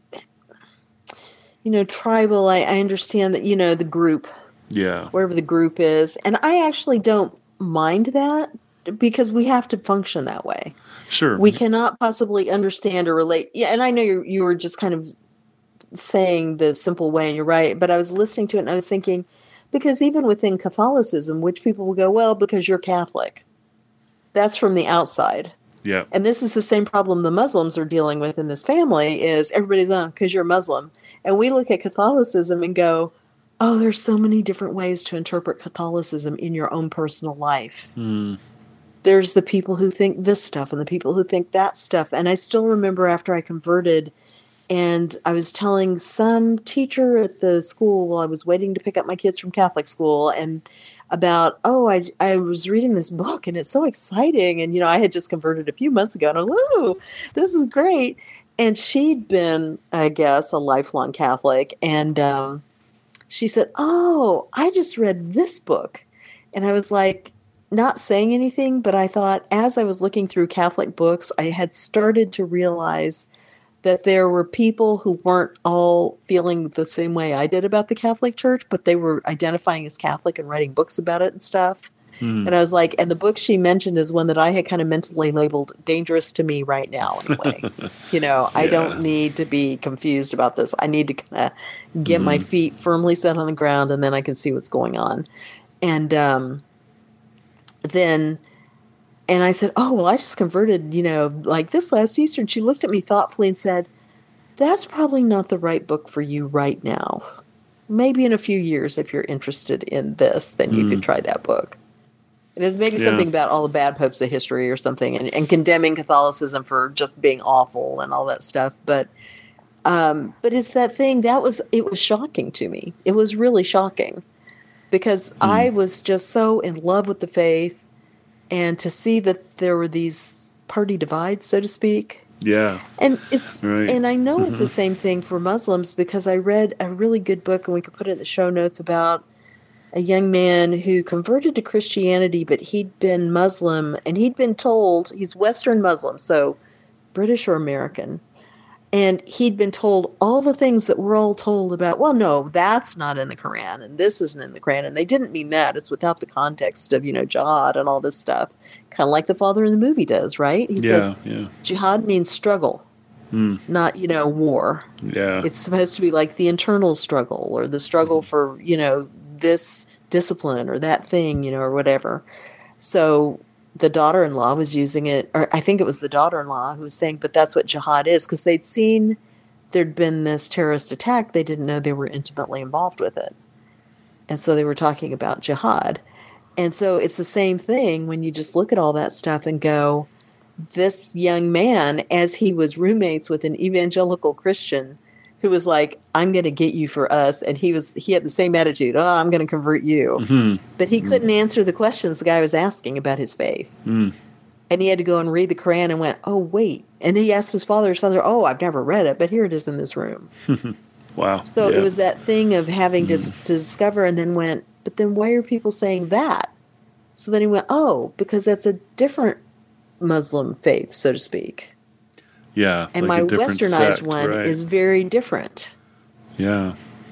you know, tribal. I, I understand that you know the group, Yeah, wherever the group is, and I actually don't mind that because we have to function that way. sure. We cannot possibly understand or relate. Yeah, and I know you you were just kind of saying the simple way, and you're right. But I was listening to it, and I was thinking, because even within Catholicism, which people will go, well, because you're Catholic, that's from the outside. Yeah, And this is the same problem the Muslims are dealing with in this family is everybody's going, because you're Muslim. And we look at Catholicism and go, oh, there's so many different ways to interpret Catholicism in your own personal life. mm, There's the people who think this stuff and the people who think that stuff. And I still remember after I converted and I was telling some teacher at the school while I was waiting to pick up my kids from Catholic school and about, oh, I, I was reading this book and it's so exciting. And, you know, I had just converted a few months ago and I'm like, ooh, this is great. And she'd been, I guess, a lifelong Catholic. And um, she said, oh, I just read this book. And I was like, not saying anything, but I thought as I was looking through Catholic books, I had started to realize that there were people who weren't all feeling the same way I did about the Catholic Church, but they were identifying as Catholic and writing books about it and stuff. mm, And I was like, and the book she mentioned is one that I had kind of mentally labeled dangerous to me right now, anyway. You know, I yeah, don't need to be confused about this. I need to kind of get my mm, feet firmly set on the ground and then I can see what's going on. And um, then. And I said, oh, well, I just converted, you know, like this last Easter. And she looked at me thoughtfully and said, that's probably not the right book for you right now. Maybe in a few years, if you're interested in this, then you could mm, try that book. And it was maybe yeah, something about all the bad popes of history or something and, and condemning Catholicism for just being awful and all that stuff. But But it's that thing that was, it was shocking to me. It was really shocking because I was just so in love with the faith, and to see that there were these party divides, so to speak. Yeah. And it's Right. and I know it's the same thing for Muslims, because I read a really good book, and we could put it in the show notes, about a young man who converted to Christianity, but he'd been Muslim, and he'd been told, he's Western Muslim, so British or American. And he'd been told all the things that we're all told about, well, no, that's not in the Quran, and this isn't in the Quran. And they didn't mean that. It's without the context of, you know, jihad and all this stuff. Kind of like the father in the movie does, right? He Yeah. says, Yeah. jihad means struggle, not, you know, war. Yeah. It's supposed to be like the internal struggle, or the struggle for, you know, this discipline or that thing, you know, or whatever. So the daughter-in-law was using it, or I think it was the daughter-in-law who was saying, but that's what jihad is, because they'd seen there'd been this terrorist attack. They didn't know they were intimately involved with it. And so they were talking about jihad. And so it's the same thing when you just look at all that stuff and go, this young man, as he was roommates with an evangelical Christian who was like, I'm going to get you for us. And he was, he had the same attitude. Oh, I'm going to convert you. Mm-hmm. But he couldn't answer the questions the guy was asking about his faith. Mm. And he had to go and read the Quran and went, oh, wait. And he asked his father, his father, oh, I've never read it, but here it is in this room. Wow. So Yeah. it was that thing of having to, to discover, and then went, but then why are people saying that? So then he went, oh, because that's a different Muslim faith, so to speak. Yeah. And like a my different westernized sect, one right. is very different. Yeah.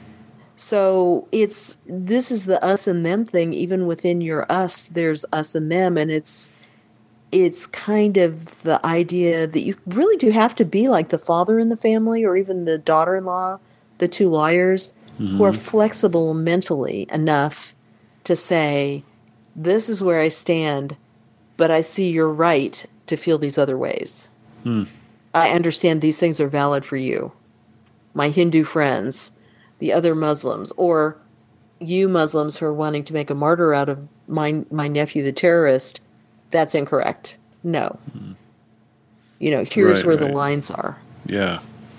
So it's, this is the us and them thing. Even within your us, there's us and them. And it's, it's kind of the idea that you really do have to be like the father in the family, or even the daughter-in-law, the two lawyers, Mm-hmm. who are flexible mentally enough to say, this is where I stand, but I see you're right to feel these other ways. Hmm. I understand these things are valid for you, my Hindu friends, the other Muslims, or you Muslims who are wanting to make a martyr out of my my nephew, the terrorist. That's incorrect. No. You know, here's Right, where right. the lines are. Yeah.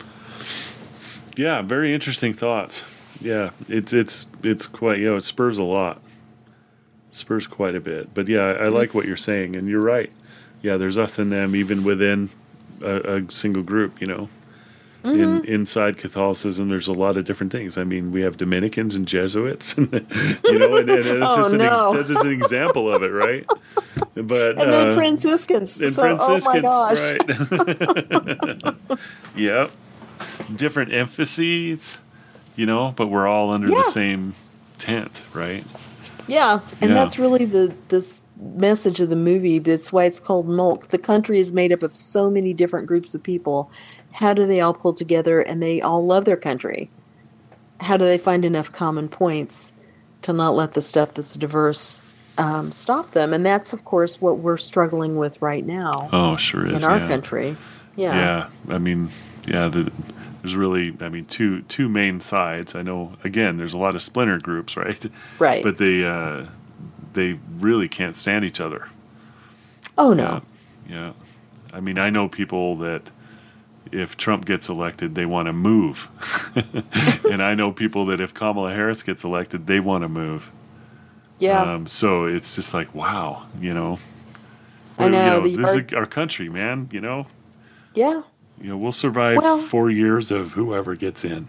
Yeah. Very interesting thoughts. Yeah. It's, it's, it's quite, you know, it spurs a lot. Spurs quite a bit. But yeah, I, I like what you're saying, and you're right. Yeah. There's us and them even within a, a single group, you know. In, inside Catholicism, there's a lot of different things. I mean, we have Dominicans and Jesuits, and, you know, and, and it's Oh, just an, no. that's just an example of it, right? But And then uh, Franciscans. and So, oh my gosh. right? Yep. Different emphases, you know, but we're all under Yeah. the same tent, right? Yeah, and Yeah. that's really the this message of the movie. That's why it's called Mulk. The country is made up of so many different groups of people. How do they all pull together, and they all love their country? How do they find enough common points to not let the stuff that's diverse um, stop them? And that's, of course, what we're struggling with right now Oh, sure is. in our yeah. country. Yeah. Yeah, I mean, yeah, the, there's really, I mean, two two main sides. I know, again, there's a lot of splinter groups, right? Right. But they uh, they really can't stand each other. Oh, no. Yeah, yeah. I mean, I know people that if Trump gets elected, they want to move, and I know people that if Kamala Harris gets elected, they want to move. Yeah. Um, so it's just like, wow, you know. I know, You the this art- is our country, man. You know. yeah. You know, we'll survive Well- four years of whoever gets in.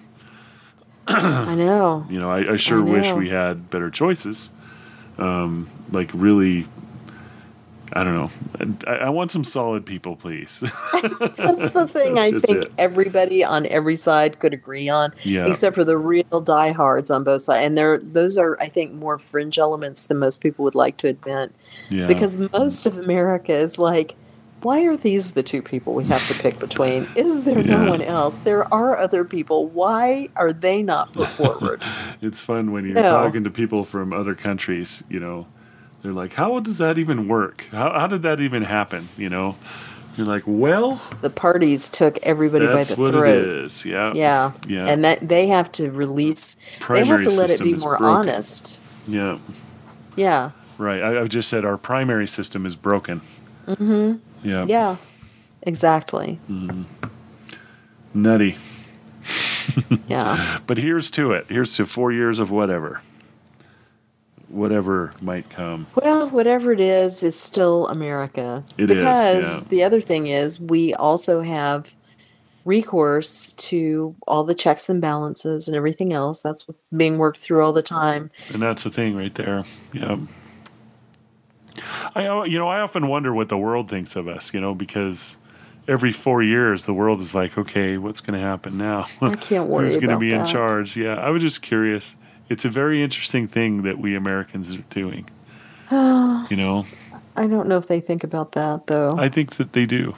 I know. You know, I, I sure I wish know. we had better choices. Um, like really, I don't know. I, I want some solid people, please. That's the thing I That's think it. everybody on every side could agree on, Yeah. except for the real diehards on both sides. And they're, those are, I think, more fringe elements than most people would like to admit. Yeah. Because most of America is like, why are these the two people we have to pick between? Is there Yeah. no one else? There are other people. Why are they not put forward? It's fun when you're No. talking to people from other countries, you know, they're like, how does that even work? How, how did that even happen? You know, you're like, well, The parties took everybody by that's the what throat. it is. Yeah. Yeah. Yeah. And that they have to release, they Primary have to let it system be is more broken. honest. Yeah. Yeah. Right. I, I've just said our primary system is broken. Mm-hmm. Yeah. Yeah. Exactly. Nutty. Yeah. But here's to it. Here's to four years of whatever. Whatever might come. Well, whatever it is, it's still America. It is, because yeah. the other thing is, we also have recourse to all the checks and balances and everything else. That's what's being worked through all the time. And that's the thing right there. Yeah. I, you know, I often wonder what the world thinks of us, you know, because every four years the world is like, okay, what's going to happen now? I can't worry Who's going to about be in that. charge? Yeah. I was just curious. It's a very interesting thing that we Americans are doing. You know? I don't know if they think about that, though. I think that they do.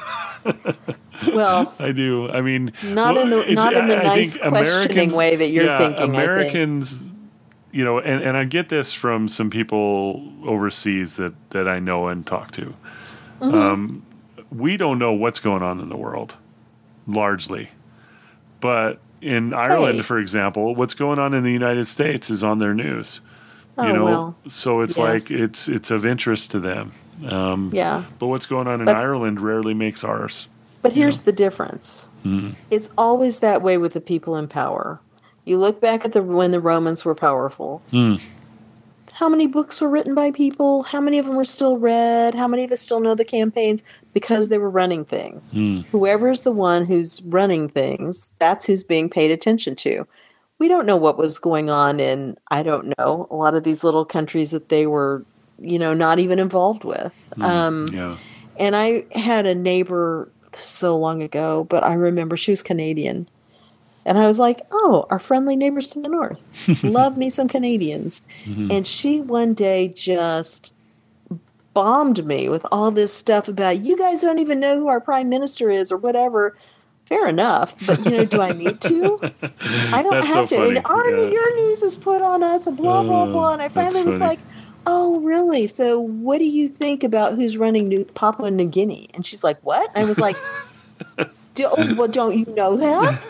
Well, I do. I mean, not well, in the it's- not in the I nice think questioning Americans- way that you're yeah, thinking. Americans, you know, and, and I get this from some people overseas that, that I know and talk to. Mm-hmm. Um, we don't know what's going on in the world, largely. But in Ireland, Hey. for example, what's going on in the United States is on their news. I think. You Oh know, well, so it's yes. like it's it's of interest to them. Um, yeah. But what's going on in But- Ireland rarely makes ours. But here's the difference. Mhm. It's always that way with the people in power. You look back at the when the Romans were powerful. Mm. How many books were written by people? How many of them were still read? How many of us still know the campaigns? Because they were running things. Mm. Whoever's the one who's running things, that's who's being paid attention to. We don't know what was going on in, I don't know, a lot of these little countries that they were, you know, not even involved with. Mm. Um, Yeah. And I had a neighbor so long ago, but I remember she was Canadian. And I was like, oh, our friendly neighbors to the north. Love me some Canadians. Mhm. And she one day just bombed me with all this stuff about, you guys don't even know who our prime minister is or whatever. Fair enough. But, you know, do I need to? I don't That's have so to. funny. And our, Yeah. your news is put on us and blah, blah, Oh, blah. And I that's finally was funny. like, oh, really? So what do you think about who's running New Papua New Guinea? And she's like, what? And I was like, do, oh, well, don't you know that?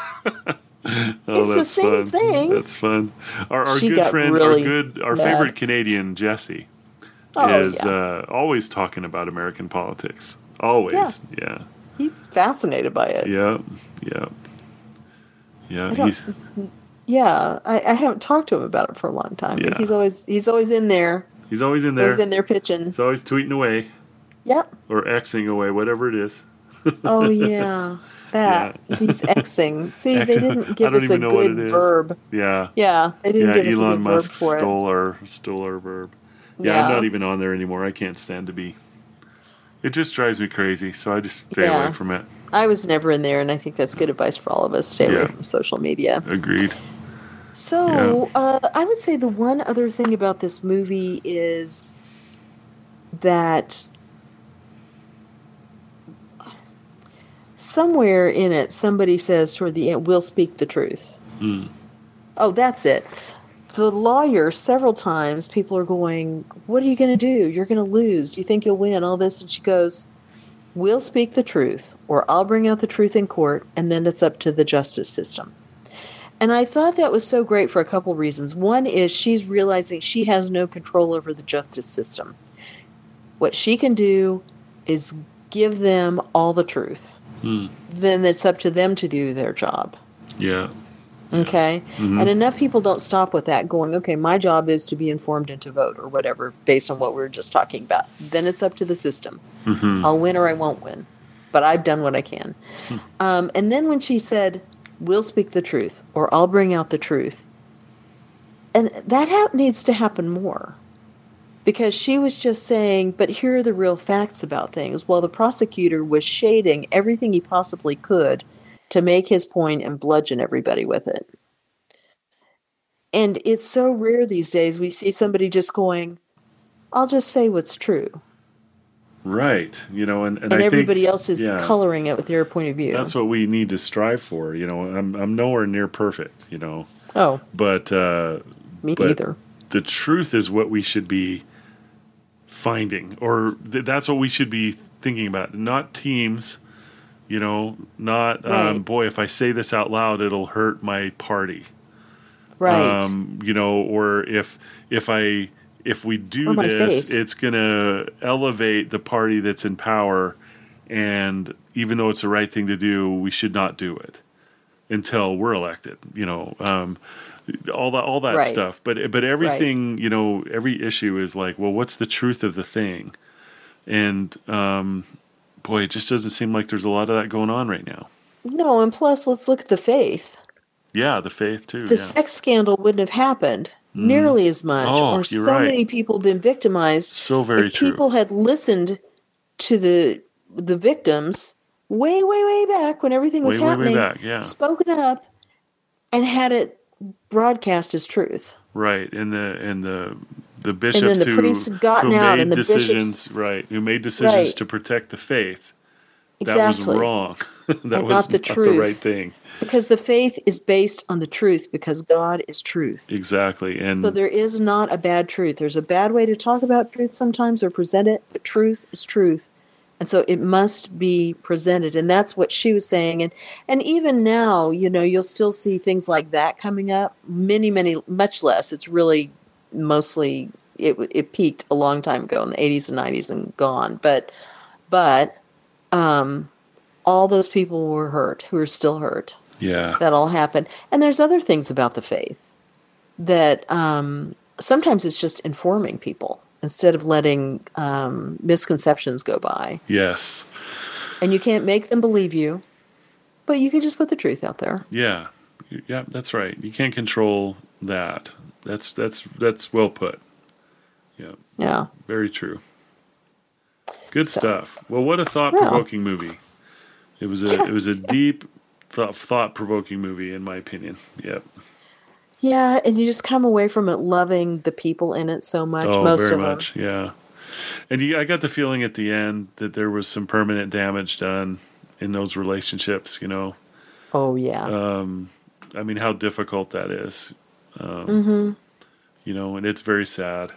Oh, It's the that's same fun. thing. That's fun. Our, our She good got friend, really our good, our mad. favorite Canadian, Jesse, Oh, is yeah. uh, always talking about American politics. Always. Yeah. Yeah. He's fascinated by it. Yeah. Yeah. Yeah. I don't- he's- Yeah, I, I haven't talked to him about it for a long time, Yeah. but he's always he's always in there. He's always in He's there. always in there pitching. He's always tweeting away Yep. or Xing away, whatever it is. Oh yeah, that he's Xing. See, they X- didn't I give don't us a even know what good it is. verb. Yeah. Yeah, they didn't Yeah. give us a Elon good Musk verb for it. stole our stole our verb. Yeah, I'm Yeah. not even on there anymore. I can't stand to be. It just drives me crazy, so I just stay Yeah. away from it. I was never in there, and I think that's good advice for all of us. Stay away Yeah. from social media. Agreed. So, uh, I would say the one other thing about this movie is that somewhere in it, somebody says toward the end, we'll speak the truth. Mm. Oh, that's it. The lawyer, several times, people are going, what are you going to do? You're going to lose. Do you think you'll win? All this. And she goes, we'll speak the truth, or I'll bring out the truth in court, and then it's up to the justice system. And I thought that was so great for a couple reasons. One is she's realizing she has no control over the justice system. What she can do is give them all the truth. Mm. Then it's up to them to do their job. Yeah. Okay? Mhm. And enough people don't stop with that, going, okay, my job is to be informed and to vote, or whatever, based on what we were just talking about. Then it's up to the system. Mhm. I'll win or I won't win. But I've done what I can. Um, and then when she said, we'll speak the truth, or I'll bring out the truth, and that ha- needs to happen more. Because she was just saying, but here are the real facts about things, while the prosecutor was shading everything he possibly could to make his point and bludgeon everybody with it. And it's so rare these days we see somebody just going, I'll just say what's true. Right. You know, and, and, And I everybody think, else is yeah, coloring it with their point of view. that's what we need to strive for. You know, I'm I'm nowhere near perfect. You know, oh, but uh, me but neither. the truth is what we should be finding, or th- that's what we should be thinking about. Not teams. You know, not um, Right. boy. If I say this out loud, it'll hurt my party. Right. Um, you know, or if if I if we do Or my this, faith. it's going to elevate the party that's in power, and even though it's the right thing to do, we should not do it. until we're elected. You know, um, all that all that Right. stuff. But but everything, you know, every issue is like, well, what's the truth of the thing? And um, boy, it just doesn't seem like there's a lot of that going on right now. No, and plus, let's look at the faith. Yeah, the faith too. The yeah. sex scandal wouldn't have happened nearly as much, Oh, or you're so right. many people been victimized. So very if true. people had listened to the the victims way, way, way back when everything was Way, way, way happening, back, yeah. spoken up, and had it broadcast as truth. Right, and the and the the bishops then the who, priests had gotten who out, made and the decisions, bishops- right, who made decisions Right. to protect the faith. Exactly. That was wrong. that And was not the not truth. the right thing. Because the faith is based on the truth, because God is truth. Exactly, and So there is not a bad truth. There's a bad way to talk about truth sometimes or present it, but truth is truth. And so it must be presented. And that's what she was saying. And and even now, you know, you'll still see things like that coming up. Many, many, much less. It's really mostly, it, it peaked a long time ago in the eighties and nineties and gone. But, but um, all those people were hurt who are still hurt. yeah, That all happened. And there's other things about the faith that um, sometimes it's just informing people instead of letting um, misconceptions go by. yes, And you can't make them believe you, but you can just put the truth out there. yeah, yeah. That's right. You can't control that. That's that's that's well put. Yeah, Yeah. very true. Good So- stuff. Well, what a thought-provoking movie. It was a it was a deep, thought thought-provoking movie, in my opinion. Yep. Yeah, and you just come away from it loving the people in it so much. Oh, most very of them. much. Yeah. And you, I got the feeling at the end that there was some permanent damage done in those relationships. You know, Oh, yeah. um, I mean, how difficult that is. Um, Mm-hmm. You know, and it's very sad.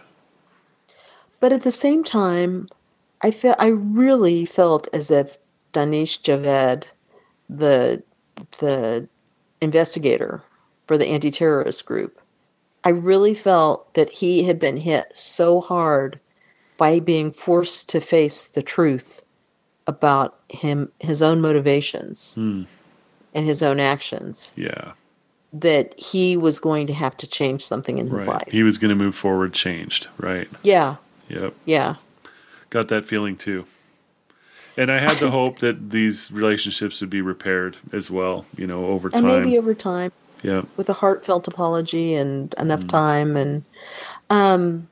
But at the same time, I felt I really felt as if Danish Javed, the the investigator for the anti-terrorist group, I really felt that he had been hit so hard by being forced to face the truth about him, his own motivations Hmm. and his own actions, Yeah. that he was going to have to change something in his Right. life. He was going to move forward, changed. Right. Yeah, Yep. yeah. Got that feeling too. And I had the hope that these relationships would be repaired as well, you know, over And time. maybe over time, Yeah. with a heartfelt apology and enough Mm. time. And um,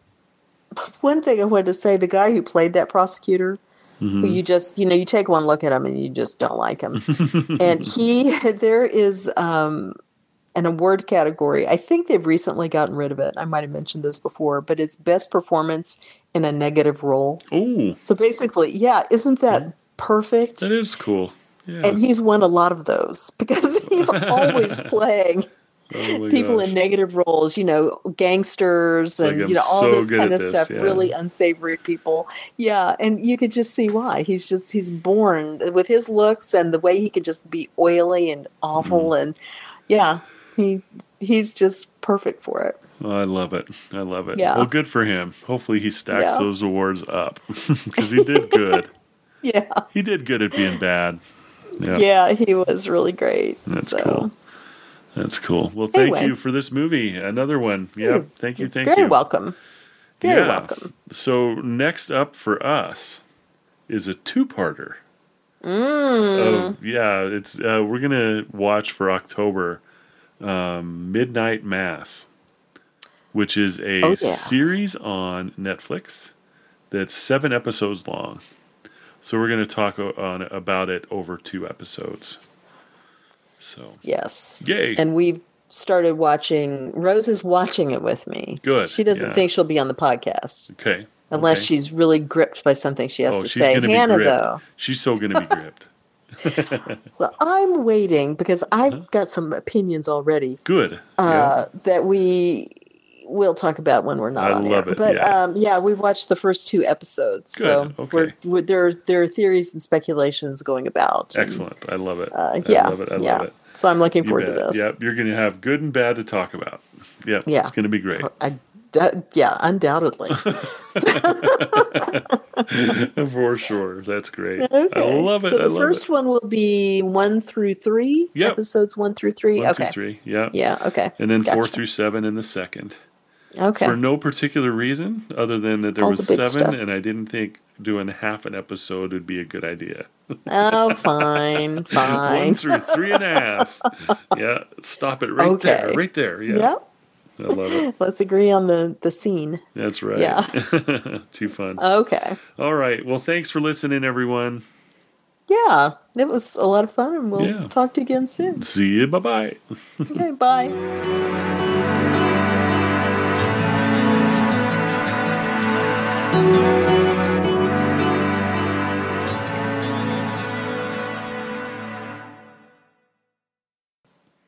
one thing I wanted to say, the guy who played that prosecutor, Mm-hmm. who you just, you know, you take one look at him and you just don't like him. And he, there is um, an award category. I think they've recently gotten rid of it. I might have mentioned this before, but it's best performance in a negative role. Oh, So basically, yeah, isn't that perfect? that is cool. Yeah. And he's won a lot of those because he's always playing Oh my people gosh. in negative roles, you know, gangsters Like, and, I'm you know, all so this good kind at of this, stuff, yeah. really unsavory people. Yeah. And you could just see why. He's just, he's born with his looks and the way he could just be oily and awful. Mm. And yeah, he, he's just perfect for it. Oh, I love it. I love it. Yeah. Well, good for him. Hopefully he stacks Yeah. those awards up because he did good. Yeah. He did good at being bad. Yeah. Yeah. He was really great. That's so. cool. That's cool. Well, thank Anyway. you for this movie. Another one. Yeah. Thank you. Thank Very you. welcome. Very Yeah. welcome. So next up for us is a two-parter. Mm. Oh, yeah. It's uh, we're gonna watch for October, um, Midnight Mass, which is a Oh, yeah. series on Netflix that's seven episodes long. So we're gonna talk o- on about it over two episodes. So Yes. yay! And we've started watching, Rose is watching it with me. Good, She doesn't yeah. think she'll be on the podcast okay. unless okay. she's really gripped by something she has oh, to she's say. gonna be Hannah, gripped. though, She's so gonna be gripped. well, I'm waiting because I've Uh-huh. got some opinions already Good. uh, that we will talk about when we're not I on love air. it, But yeah. um, yeah, we watched the first two episodes. So Good, okay. we're, we're, there, there are theories and speculations going about. and, Excellent. I love it. Uh, yeah. I love it. I yeah. love it. So I'm looking You forward to bet. this. Yep, you're going to have good and bad to talk about. Yep, Yeah. it's going to be great. I d- yeah, undoubtedly. For sure. That's great. I Okay. love So it. I the love first it. one will be one through three, Yep. episodes one through three. One through Okay. three. Yep. Yeah. Okay. And then four Gotcha. through seven in the second. Okay. For no particular reason other than that there All was the big seven, stuff. and I didn't think doing half an episode would be a good idea. Oh, fine, fine. One through three and a half. Yeah. Stop it right Okay. there. Right there. Yeah. Yep. I love it. Let's agree on the the scene. That's right. Yeah. Too fun. Okay. All right. Well, thanks for listening, everyone. Yeah, it was a lot of fun, and we'll Yeah. talk to you again soon. See you. Bye bye. Okay, bye.